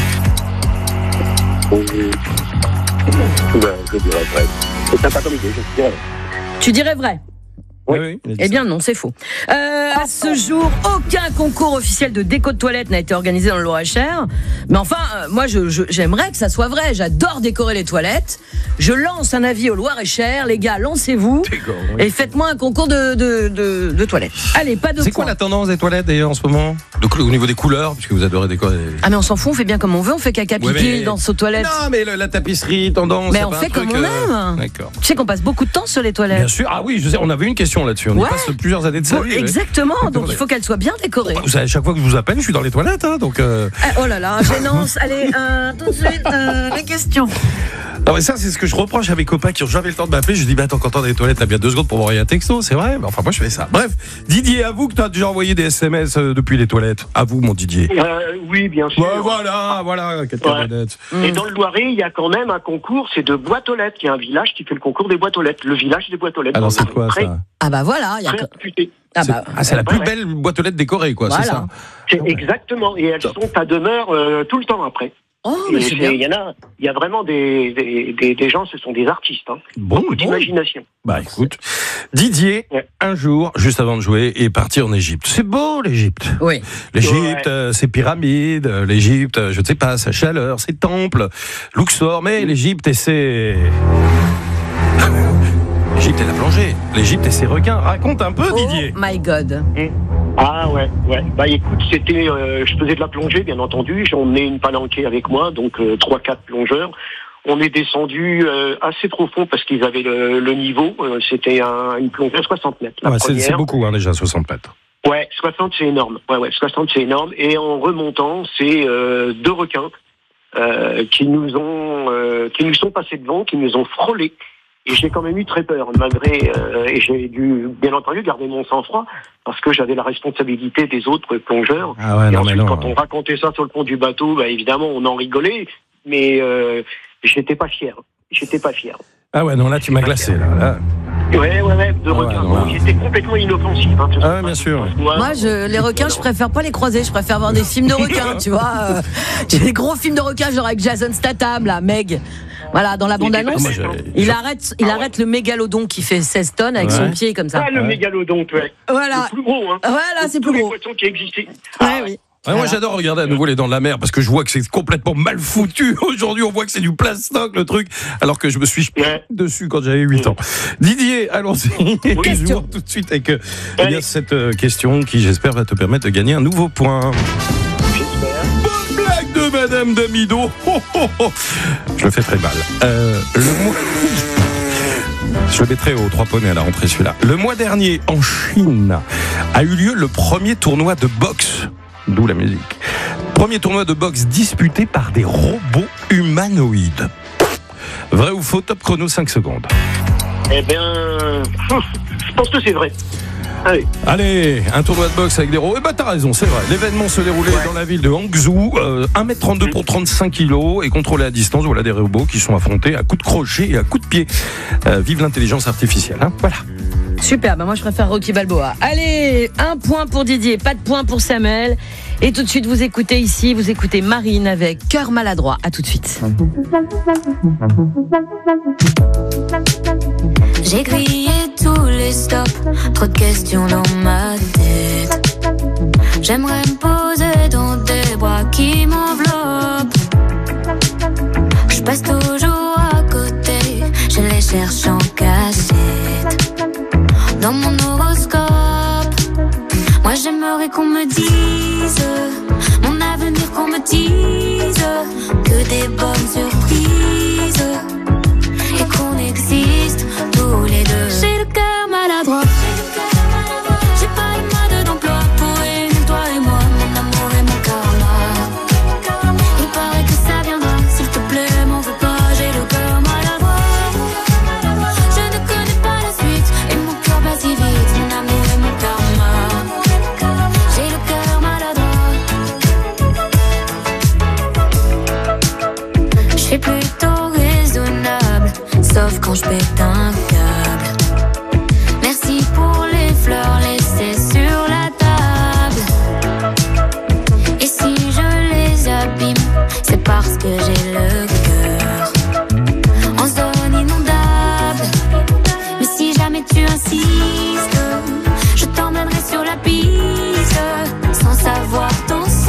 je dirais vrai. C'est sympa comme idée, je dirais. Tu dirais vrai? Oui, oui. il a dit Eh ça. bien non, c'est faux. Euh, à ce jour, aucun concours officiel de déco de toilette n'a été organisé dans le Loir-et-Cher. Mais enfin, euh, moi, je, je- j'aimerais que ça soit vrai. J'adore décorer les toilettes. Je lance un avis au Loir-et-Cher. Les gars, lancez-vous D'accord, oui. et faites-moi un concours de, de, de, de toilettes. Allez, pas de C'est quoi points. la tendance des toilettes d'ailleurs en ce moment? Donc, au niveau des couleurs, puisque vous adorez décorer. Ah mais on s'en fout, on fait bien comme on veut. On fait caca Ouais, pipi mais- dans nos toilettes. Non, mais le- la tapisserie, tendance. Mais c'est on pas fait un truc, comme on euh, aime. D'accord. Tu sais qu'on passe beaucoup de temps sur les toilettes. Bien sûr. Ah oui, je sais, on avait une question là-dessus. On Ouais. y passe plusieurs années de sa Bon, vie. ouais. exactement. Donc il faut qu'elles soient bien décorées. Bah, vous savez, à chaque fois que je vous appelle, je suis dans les toilettes, hein, donc. Euh... Ah, oh là là, gênance. Allez, euh, tout de suite, euh, les questions. Non mais ça, c'est ce que je reproche à mes copains qui ont jamais le temps de m'appeler. Je dis, bah attends, quand t'es dans les toilettes, t'as bien deux secondes pour m'envoyer un texto, c'est vrai. Mais enfin, moi, je fais ça. Bref, Didier, avoue que t'as déjà envoyé des S M S euh, depuis les toilettes. Avoue, mon Didier. Euh, oui, bien sûr. Ouais, voilà, voilà, quelqu'un Ouais. d'honnête. Et dans le Loiret, il y a quand même un concours, c'est de boîtes aux lettres. Il y a un village qui fait le concours des boîtes aux lettres. Le village des boîtes aux lettres. Alors, c'est quoi Très- ça? Ah bah voilà, il y a très que- réputé. Ah C'est- bah, Ah, c'est la plus ouais. belle boîte aux lettres décorée, quoi, c'est Voilà. ça? C'est exactement. Et elles sont à demeure euh, tout le temps après. Oh, Et mais c'est c'est- bien. Il y en a, il y a vraiment des, des, des, des gens, ce sont des artistes. Hein. Bon, Beaucoup bon. d'imagination. Bah écoute, Didier, Ouais. un jour, juste avant de jouer, est parti en Égypte. C'est beau l'Égypte. Oui. L'Égypte, Ouais. euh, ses pyramides, euh, l'Égypte, euh, je ne sais pas, sa chaleur, ses temples, Luxor, mais l'Égypte et ses... L'Égypte et la plongée, l'Égypte et ses requins. Raconte un peu, Oh Didier. my God. Ah ouais, ouais. Bah écoute, c'était, euh, je faisais de la plongée, bien entendu. J'en ai une palanquée avec moi, donc euh, trois, quatre plongeurs. On est descendu euh, assez profond parce qu'ils avaient le, le niveau. Euh, c'était un, une plongée à soixante mètres. La Ouais, c'est, première. c'est beaucoup, hein, déjà, soixante mètres. Ouais, soixante c'est énorme. Ouais, ouais, soixante c'est énorme. Et en remontant, c'est euh, deux requins euh, qui nous ont, euh, qui nous sont passés devant, qui nous ont frôlés. Et j'ai quand même eu très peur, malgré euh, et j'ai dû bien entendu garder mon sang-froid parce que j'avais la responsabilité des autres plongeurs. Ah ouais, et non, ensuite, mais non. quand on racontait ça sur le pont du bateau, bah évidemment, on en rigolait, mais euh, j'étais pas fier. J'étais pas fier. Ah ouais, non, là, tu m'as glacé, là. là. Ouais, ouais, ouais, de Ah ouais, requins. non, là. J'étais complètement inoffensif. Hein, Ah ouais, bien sûr. Moi, je, les requins, je préfère pas les croiser. Je préfère voir des films de requins, tu vois. euh, J'ai des gros films de requins, genre avec Jason Statham, là, Meg. Voilà, dans la bande-annonce, Moi, j'ai- il arrête, il arrête le mégalodon qui fait seize tonnes avec Ouais. son pied comme ça. Ah, le mégalodon, ouais. Voilà. Le plus gros, hein. Voilà, c'est Tous plus les gros. poissons qui existaient. Ouais, oui. Ouais, moi, j'adore regarder à nouveau les Dents de la Mer parce que je vois que c'est complètement mal foutu. Aujourd'hui, on voit que c'est du plastoc, le truc, alors que je me suis jeté Ouais. dessus quand j'avais huit ans. Didier, allons-y. Question. Jouons tout de suite avec euh, eh bien, Allez. cette euh, question qui, j'espère, va te permettre de gagner un nouveau point. J'espère. Bonne blague de Madame Damido. Oh, oh, oh. Je le fais très mal. Euh, le mois... Je le mettrai aux trois poneys à la rentrée, celui-là. Le mois dernier, en Chine, a eu lieu le premier tournoi de boxe D'où la musique. Premier tournoi de boxe disputé par des robots humanoïdes. Vrai ou faux? Top chrono, cinq secondes. Eh bien, je pense que c'est vrai. Allez. Allez, un tournoi de boxe avec des robots. Eh ben t'as raison, c'est vrai. L'événement se déroulait ouais. dans la ville de Hangzhou. Euh, un mètre trente-deux pour trente-cinq kilos et contrôlé à distance. Voilà des robots qui sont affrontés à coups de crochet et à coups de pied. Euh, vive l'intelligence artificielle. Hein, voilà. Super, bah moi je préfère Rocky Balboa. Allez, un point pour Didier, pas de point pour Samuel. Et tout de suite, vous écoutez ici, vous écoutez Marine avec Cœur maladroit. À tout de suite. J'ai grillé tous les stops, trop de questions dans ma tête. J'aimerais me poser dans des bras qui m'enveloppent. Je passe toujours à côté, je les cherche en cachette. Dans mon horoscope, moi j'aimerais qu'on me dise mon avenir, qu'on me dise que des bonnes surprises et qu'on existe tous les deux. J'ai le cœur maladroit, j'ai pas le mode d'emploi pour réunir toi et moi, mon amour et mon karma. Il paraît que ça viendra, s'il te plaît, m'en veux pas, j'ai le cœur maladroit. Je ne connais pas la suite et mon cœur bat si vite, mon amour et mon karma. J'ai le cœur maladroit. Je suis plutôt raisonnable, sauf quand je pète un câble. Merci pour les fleurs laissées sur la table. Et si je les abîme, c'est parce que j'ai le cœur en zone inondable. Mais si jamais tu insistes, je t'emmènerai sur la piste sans savoir danser.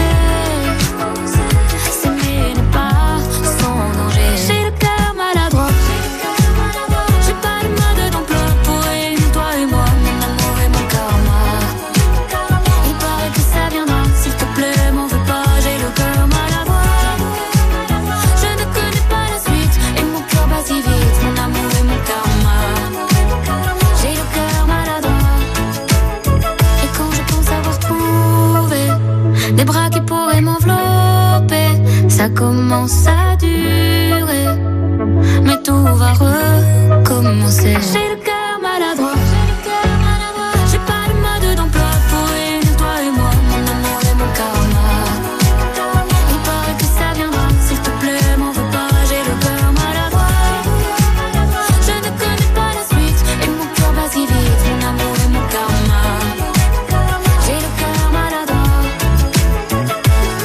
S'aimer n'est pas sans danger. J'ai le cœur maladroit. J'ai pas le mode d'emploi pour réunir toi et moi, mon amour et mon karma. Il paraît que ça viendra, s'il te plaît, m'en veux pas, j'ai le cœur maladroit. Je ne connais pas la suite et mon cœur bat si vite, mon amour et mon karma. J'ai le cœur maladroit. Et quand je pense avoir trouvé des bras qui pourraient m'envelopper, ça commence à durer, mais tout va recommencer. J'ai le cœur maladroit. J'ai pas le mode d'emploi pour réunir toi et moi, mon amour et mon karma. Il paraît que ça viendra, s'il te plaît, m'en veux pas, j'ai le cœur maladroit. Je ne connais pas la suite et mon cœur bat si vite, mon amour et mon karma. J'ai le cœur maladroit.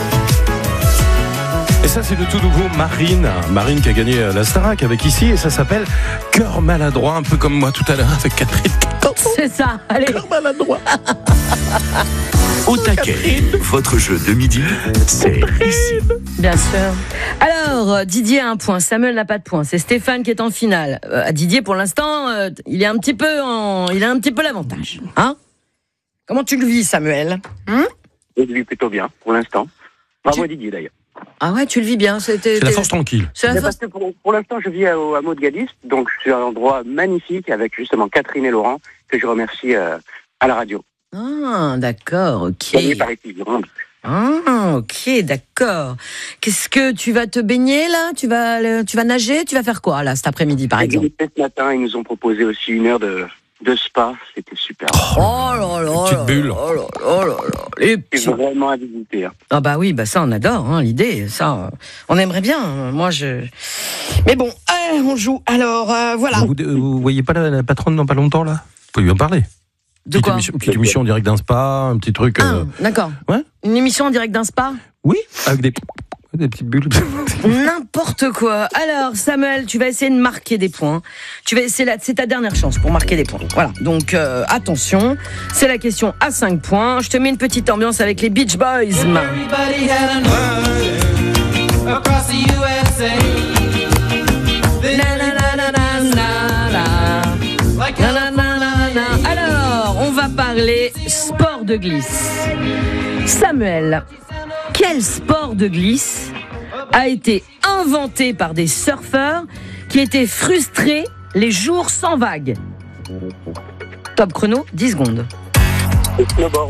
Et ça, c'est le tout nouveau Marine. Marine qui a gagné la Starac avec ici. Et ça s'appelle Cœur maladroit, un peu comme moi tout à l'heure avec Catherine. C'est ça, allez. Cœur maladroit. Au taquet, votre jeu de midi, c'est ici. Bien sûr. Alors, Didier a un point, Samuel n'a pas de point. C'est Stéphane qui est en finale. Euh, Didier, pour l'instant, euh, il est un petit peu en, il a un petit peu l'avantage, hein? Comment tu le vis, Samuel? Hum Je le vis plutôt bien pour l'instant. Bravo tu... Didier d'ailleurs. Ah ouais, tu le vis bien. C'était, c'est la force tranquille. C'est la force... force... Parce que pour, pour l'instant, je vis au hameau de Gadis, donc je suis à un endroit magnifique avec justement Catherine et Laurent que je remercie euh, à la radio. Ah, d'accord, ok. Gagné par équipe. Ah, ok, d'accord. Qu'est-ce que tu vas te baigner là? Tu vas, tu vas nager? Tu vas faire quoi là cet après-midi par exemple? Ce matin, ils nous ont proposé aussi une heure de, de spa. C'était super. Oh là là, petite bulle. Oh là là, là là. Les petits... C'est vraiment à visiter. Hein. Ah bah oui, bah ça on adore, hein, l'idée. Ça, on aimerait bien. Moi je. Mais bon, allez, on joue. Alors euh, voilà. Vous, vous voyez pas la, la patronne dans pas longtemps là? Vous pouvez lui en parler. De petite quoi émission, petite émission en direct d'un spa, un petit truc. Ah, euh... d'accord. Ouais. Une émission en direct d'un spa? Oui, avec des, des petites bulles. N'importe quoi. Alors, Samuel, tu vas essayer de marquer des points. Tu vas essayer, c'est ta dernière chance pour marquer des points. Voilà. Donc, euh, attention. C'est la question à cinq points. Je te mets une petite ambiance avec les Beach Boys. Everybody had an holiday across the U S A. Na, na, na, na, na, na, na. Na, na, na, na, na. Alors, on va parler sport de glisse. Samuel, quel sport de glisse a été inventé par des surfeurs qui étaient frustrés les jours sans vagues? Top chrono, dix secondes. Le snowboard.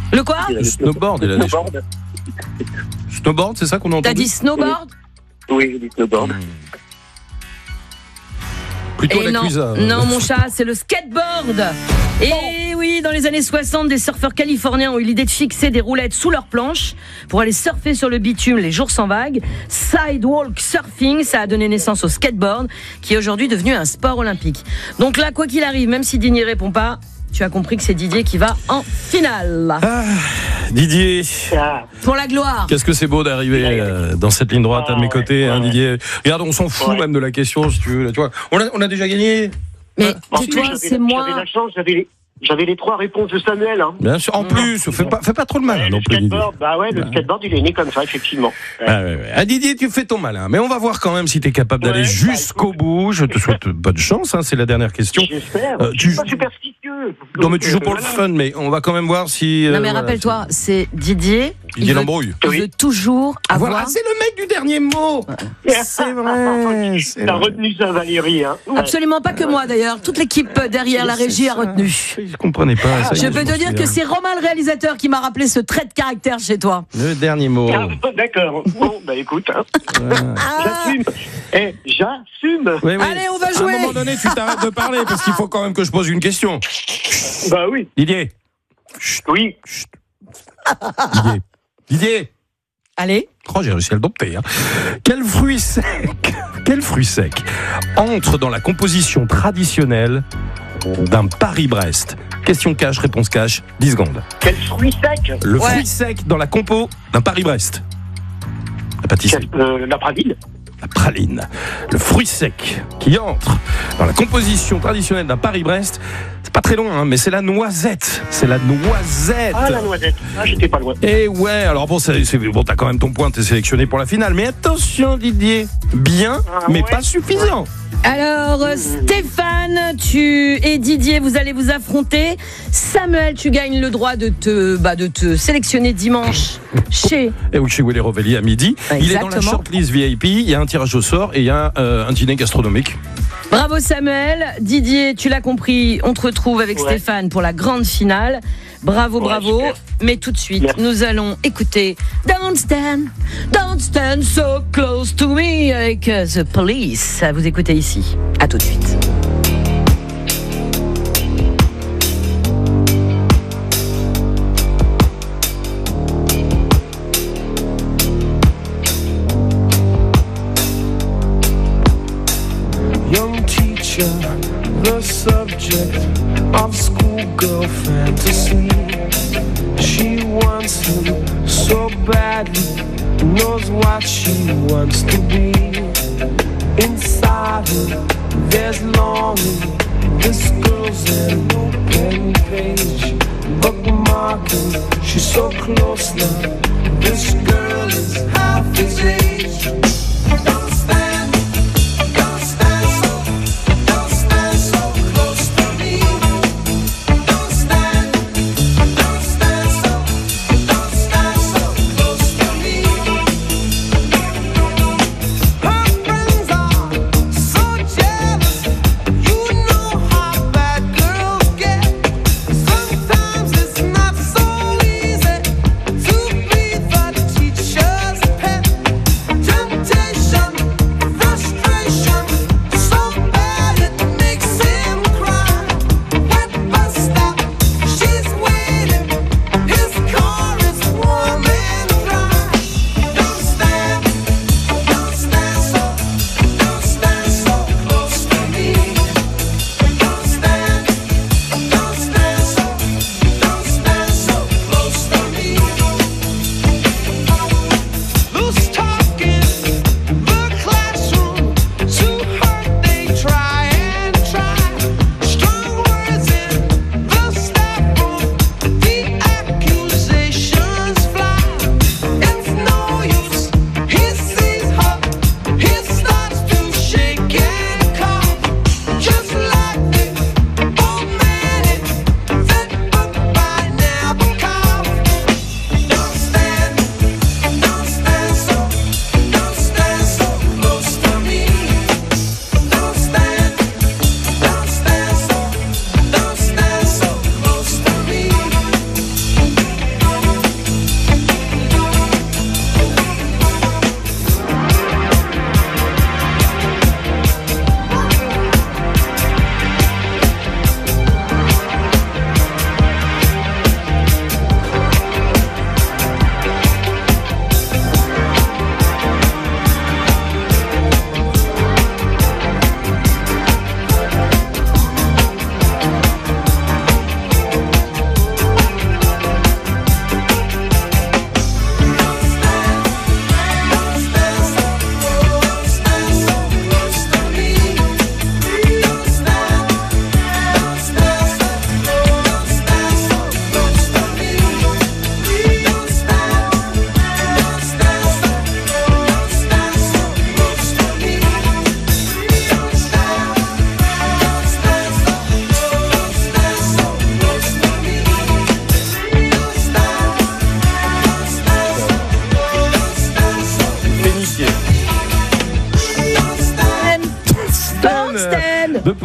Le quoi? Le snowboard, il a dit. Snowboard. Snowboard, c'est ça qu'on a entendu? T'as dit snowboard? Oui, j'ai dit snowboard. Plutôt Et la non, cuisine. non, mon chat, c'est le skateboard. Et oui, dans les années soixante, des surfeurs californiens ont eu l'idée de fixer des roulettes sous leurs planches pour aller surfer sur le bitume les jours sans vagues. Sidewalk surfing, ça a donné naissance au skateboard, qui est aujourd'hui devenu un sport olympique. Donc là, quoi qu'il arrive, même si Didier répond pas, tu as compris que c'est Didier qui va en finale. Ah, Didier, pour la gloire. Qu'est-ce que c'est beau d'arriver euh, dans cette ligne droite à mes côtés, hein, Didier. Regarde, on s'en fout même de la question, si tu veux. Là, tu vois, on a, on a déjà gagné. Mais Ah, tais-toi, j'avais- c'est moi. J'avais la chance, j'avais les, j'avais les trois réponses de Samuel. Hein. Bien sûr. En plus, fais pas, fais pas trop le mal non plus, Didier. Skateboard, bah ouais, le skateboard, il est né comme ça, effectivement. Ah, ouais, ouais. Ah, Didier, tu fais ton malin, mais on va voir quand même si tu es capable d'aller Ouais, jusqu'au bout. Je te souhaite bonne chance, hein, c'est la dernière question. J'espère. Euh, Je tu suis pas superstitieux. Non, mais tu joues Donc, pour euh, le fun, mais on va quand même voir si. euh, Non mais voilà, rappelle-toi, c'est Didier. Didier il veut- l'embrouille. Il veut toujours avoir. Voilà, c'est le mec du dernier mot. C'est vrai. c'est T'as vrai. retenu ça, Valérie. Hein. Absolument pas que moi d'ailleurs. Toute l'équipe derrière la régie a retenu. Je comprenais pas. ça y Je est, peux m'en te dire souviens. que c'est Romain le réalisateur qui m'a rappelé ce trait de caractère chez toi. Le dernier mot. Ah, d'accord. Bon, bah écoute, hein. j'assume. Eh, j'assume. Oui, oui. Allez, on va À un jouer. moment donné, tu t'arrêtes de parler parce qu'il faut quand même que je pose une question. Bah oui. Didier. Oui. Didier. Didier. Allez. Oh, j'ai réussi à le dompter. Hein. Quel fruit sec, quel fruit sec entre dans la composition traditionnelle d'un Paris-Brest? Question cash, réponse cash, dix secondes. Quel fruit sec. Le Ouais. fruit sec dans la compo d'un Paris-Brest. La pâtisserie. Euh, la praline. La praline. Le fruit sec qui entre dans la composition traditionnelle d'un Paris-Brest. C'est pas très loin, hein, mais c'est la noisette. C'est la noisette. Ah, la noisette. Ah, j'étais pas loin. Et ouais, alors bon, c'est, c'est- bon, t'as quand même ton point, t'es sélectionné pour la finale. Mais attention, Didier, bien, mais pas suffisant. Alors euh, Stéphane, tu et Didier, vous allez vous affronter. Samuel, tu gagnes le droit de te, bah, de te sélectionner dimanche chez. Et oui, chez Willy Rovelli à midi. Il est dans la Exactement. shortlist V I P. Il y a un tirage au sort et il y a euh, un dîner gastronomique. Bravo Samuel. Didier, tu l'as compris, on te retrouve avec Ouais. Stéphane pour la grande finale. Bravo, Ouais, bravo. super. Mais tout de suite, Merci. nous allons écouter Don't Stand, Don't Stand So Close to Me avec euh, The Police. Vous écoutez ici. À tout de suite. Young teacher, the subject of schoolgirl fantasy. She wants him so badly, knows what she wants to be. Inside her, there's longing. This girl's an open page, bookmarking. She's so close now. This girl is half his age. Don't stand. Don't stand so, don't stand so close to me. Don't stand, don't stand so, don't stand so close to me. Her friends are so jealous. You know how bad girls get. Sometimes it's not so easy to be the teacher's pet. Temptation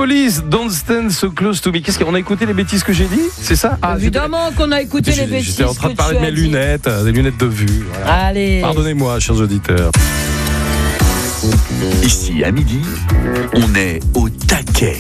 Police, Don't Stand So Close To Me. Qu'est-ce qu'on a écouté les bêtises que j'ai dit? C'est ça? Ah, évidemment qu'on a écouté les bêtises. J'étais en train de que parler tu de mes as dit. lunettes, euh, des lunettes de vue. Voilà. Allez. Pardonnez-moi, chers auditeurs. Ici, à midi, on est au taquet.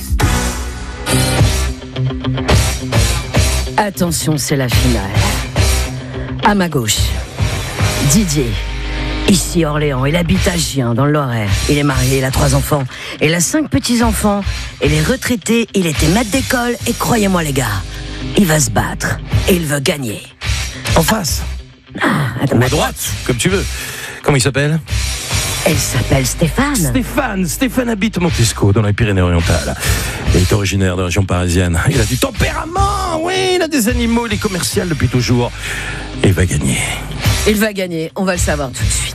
Attention, c'est la finale. À ma gauche, Didier. Ici Orléans, il habite à Gien, dans le Loiret. Il est marié, il a trois enfants. Il a cinq petits-enfants. Il est retraité, il était maître d'école. Et croyez-moi les gars, il va se battre. Et il veut gagner. En face. Ah, à Ou à droite, comme tu veux. Comment il s'appelle? Elle s'appelle Stéphane. Stéphane, Stéphane habite Montesco, dans les Pyrénées-Orientales. Il est originaire de la région parisienne. Il a du tempérament, oui, il a des animaux, il est commercial depuis toujours. Et il va gagner. Il va gagner, on va le savoir tout de suite.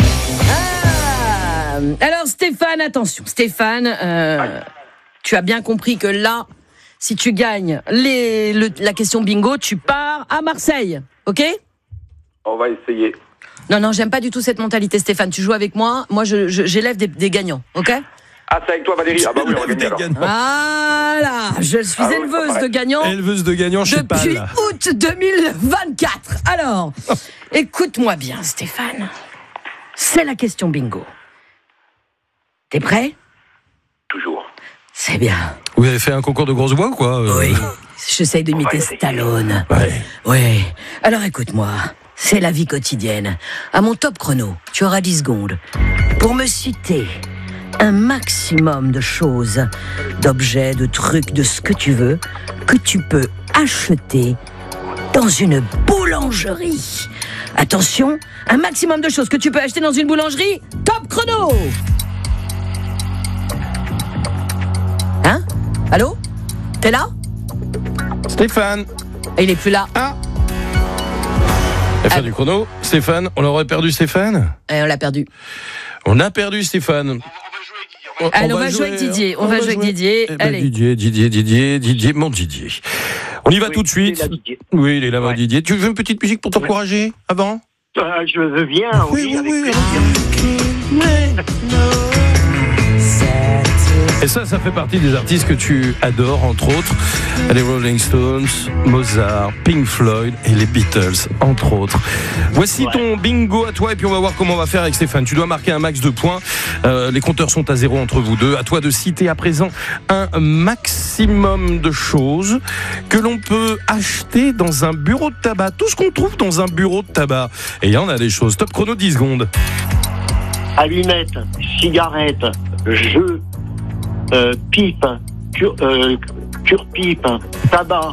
Ah, alors Stéphane, attention. Stéphane, euh, tu as bien compris que là, si tu gagnes les, le, la question bingo, tu pars à Marseille, ok? On va essayer. Non, non, j'aime pas du tout cette mentalité, Stéphane. Tu joues avec moi, moi je, je, j'élève des, des gagnants, ok? Ah, c'est avec toi, Valérie? Ah bah oui, on va gagner alors. Voilà, je suis Ah ouais, éleveuse ça de gagnants. Éleveuse de gagnants, je sais pas. Depuis là. août deux mille vingt-quatre. Alors, écoute-moi bien, Stéphane. C'est la question bingo. T'es prêt? Toujours. C'est bien. Vous avez fait un concours de grosses voix ou quoi? euh Oui, j'essaye d'imiter Stallone. Ouais. Oui. Alors écoute-moi, c'est la vie quotidienne. À mon top chrono, tu auras dix secondes pour me citer un maximum de choses, d'objets, de trucs, de ce que tu veux, que tu peux acheter dans une boulangerie. Attention, un maximum de choses que tu peux acheter dans une boulangerie. Top chrono! Hein? Allô? T'es là? Stéphane. Et il est plus là. Ah. La fin du chrono. Stéphane, on l'aurait perdu Stéphane? Et on l'a perdu. On a perdu Stéphane. On, Allez, on, on va, va jouer avec Didier. On, on va, va jouer avec Didier. Eh ben, Allez. Didier, Didier, Didier, Didier, mon Didier. On y va oui, tout de suite. Il oui, il est là, ouais. Didier. Tu veux une petite musique pour t'encourager ouais. avant? euh, Je veux bien. Oui, oui, oui. oui, oui. Et ça, ça fait partie des artistes que tu adores, entre autres. Les Rolling Stones, Mozart, Pink Floyd et les Beatles, entre autres. Voici ouais. ton bingo à toi et puis on va voir comment on va faire avec Stéphane. Tu dois marquer un max de points. Euh, les compteurs sont à zéro entre vous deux. À toi de citer à présent un maximum de choses que l'on peut acheter dans un bureau de tabac. Tout ce qu'on trouve dans un bureau de tabac. Et il y en a des choses. Top chrono, dix secondes. Allumettes, cigarettes, jeux. Euh, pipe, cure, euh, cure-pipe, tabac.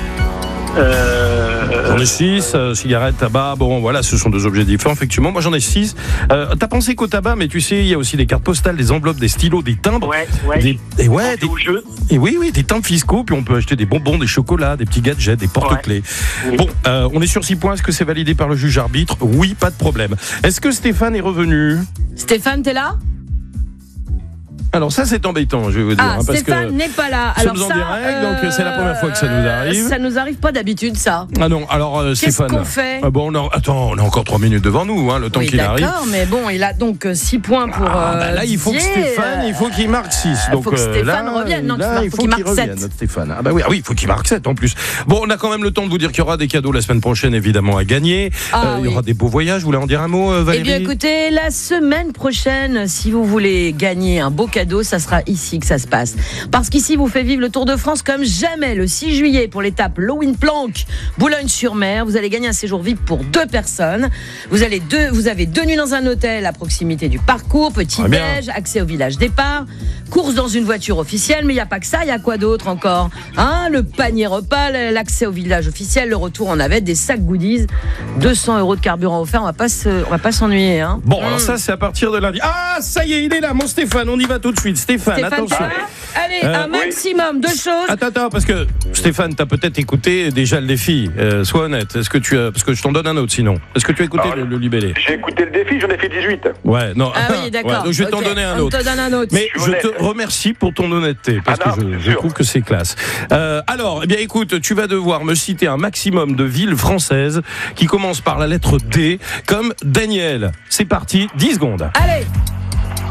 Euh, j'en ai six, euh, cigarettes, tabac, bon voilà, ce sont deux objets différents, effectivement. Moi j'en ai six. Euh, t'as pensé qu'au tabac, mais tu sais, il y a aussi des cartes postales, des enveloppes, des stylos, des timbres. Ouais, ouais. Des, et ouais, des, jeu. Et oui, oui, des timbres fiscaux, puis on peut acheter des bonbons, des chocolats, des petits gadgets, des porte-clés. Ouais. Oui. Bon, euh, on est sur six points, est-ce que c'est validé par le juge arbitre? Oui, pas de problème. Est-ce que Stéphane est revenu? Stéphane, t'es là? Alors ça c'est embêtant, je vais vous dire. Ah, hein, parce Stéphane que n'est pas là. Nous alors sommes ça, en direct, euh, donc c'est la première fois que ça nous arrive. Ça nous arrive pas d'habitude, ça. Ah non, alors euh, Qu'est-ce Stéphane. qu'on fait ah bon, on a, attends, on a encore trois minutes devant nous, hein, le temps oui, qu'il arrive. D'accord, mais bon, il a donc six points pour. Ah, euh, bah là, il faut Didier, que Stéphane, il faut qu'il marque six. Il donc faut que euh, Stéphane là, revienne. Non, là, il faut qu'il marque revienne, sept. notre Stéphane. Ah bah oui, ah oui, il faut qu'il marque sept en plus. Bon, on a quand même le temps de vous dire qu'il y aura des cadeaux la semaine prochaine, évidemment, à gagner. Ah, euh, il y oui. aura des beaux voyages. Vous voulez en dire un mot, euh, Valérie? Eh bien, écoutez, la semaine prochaine, si vous voulez gagner un beau cadeau, ça sera ici que ça se passe. Parce qu'ici, vous fait vivre le Tour de France comme jamais. Le six juillet, pour l'étape Lowin-Planck, Boulogne-sur-Mer, vous allez gagner un séjour V I P pour deux personnes. Vous, allez deux, vous avez deux nuits dans un hôtel à proximité du parcours, petit-déj, accès au village départ, course dans une voiture officielle, mais il n'y a pas que ça, il y a quoi d'autre encore, hein? Le panier repas, l'accès au village officiel, le retour en navette, des sacs goodies, deux cents euros de carburant offert, on va pas se, on va pas s'ennuyer, hein. Bon, mmh. alors ça, c'est à partir de lundi. Ah, ça y est, il est là, mon Stéphane, on y va tout de suite. Stéphane, Stéphane attention. Allez, Euh, un maximum oui. de choses. Attends, attends, parce que Stéphane, t'as peut-être écouté déjà le défi. Euh, sois honnête. Est-ce que tu as, parce que je t'en donne un autre sinon. Est-ce que tu as écouté Alors, le, le libellé? J'ai écouté le défi, j'en ai fait dix-huit. Ouais, non. Ah oui, d'accord. Ouais, donc je vais okay. t'en donner un On autre. te donne un autre. Mais je, je te remercie pour ton honnêteté, parce ah non, que je, je trouve que c'est classe. Euh, alors, eh bien, écoute, tu vas devoir me citer un maximum de villes françaises qui commencent par la lettre D, comme Daniel. C'est parti, dix secondes. Allez.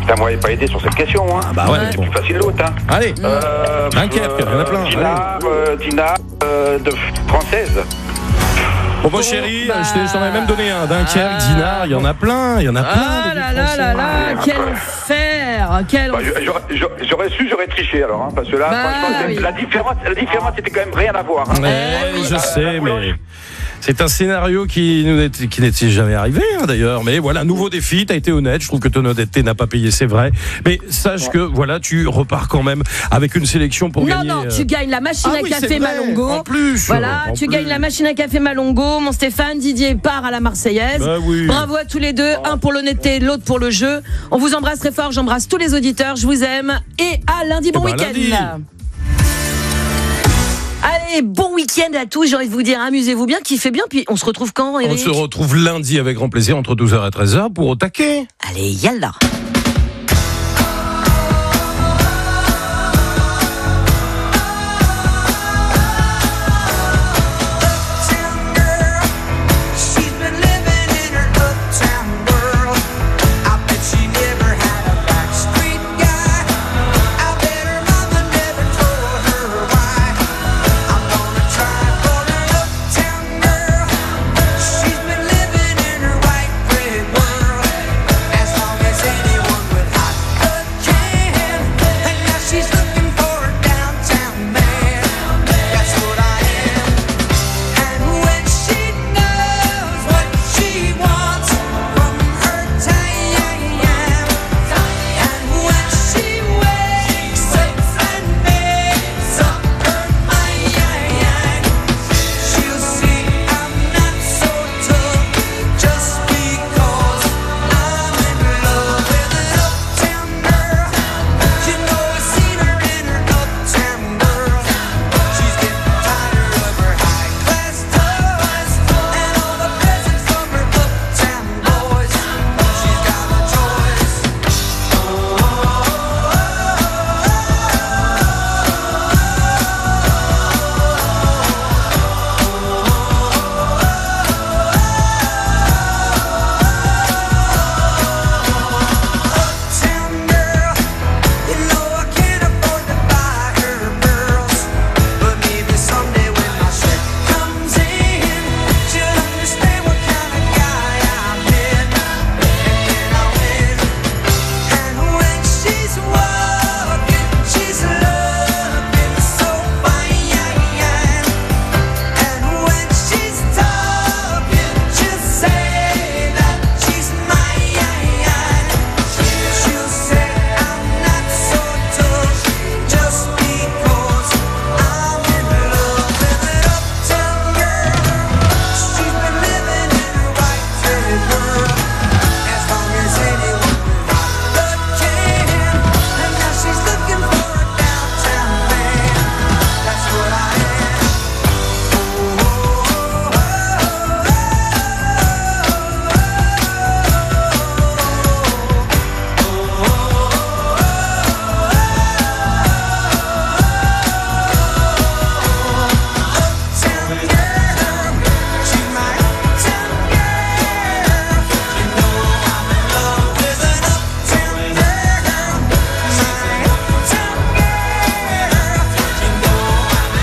Putain, moi, il pas aidé sur cette question. Hein. Ah bah ouais, c'est bon. plus facile l'autre. Hein. Allez, euh, Dunkerque, il y en a plein. Dinard, euh, Dinard euh, de française. Bon, bon chérie, bah... je t'en ai même donné un. Dunkerque, ah, Dinard, il y en a plein, il y en a plein. Ah là là là là, quel enfer, quel bah, enfer. J'aurais, j'aurais su, j'aurais triché alors, hein, parce que là, bah, franchement, oui. la différence, la différence, c'était quand même rien à voir. Hein. Ouais, oui, je bah, sais, mais c'est un scénario qui nous n'était, qui n'était jamais arrivé, hein, d'ailleurs. Mais voilà, nouveau défi. T'as été honnête. Je trouve que ton honnêteté n'a pas payé, c'est vrai. Mais sache ouais. que voilà, tu repars quand même avec une sélection pour non, gagner. Non, non, tu gagnes la machine ah, à oui, café Malongo. En plus. Voilà, en tu plus. gagnes la machine à café Malongo. Mon Stéphane, Didier part à la Marseillaise. Bah oui. Bravo à tous les deux. Un pour l'honnêteté, l'autre pour le jeu. On vous embrasse très fort. J'embrasse tous les auditeurs. Je vous aime. Et à lundi, bon et bah, week-end. Lundi. Allez, bon week-end à tous. J'ai envie de vous dire, amusez-vous bien, kiffez bien. Puis on se retrouve quand, Eric ? On se retrouve lundi avec grand plaisir entre douze heures et treize heures pour Au taquet. Allez, yallah.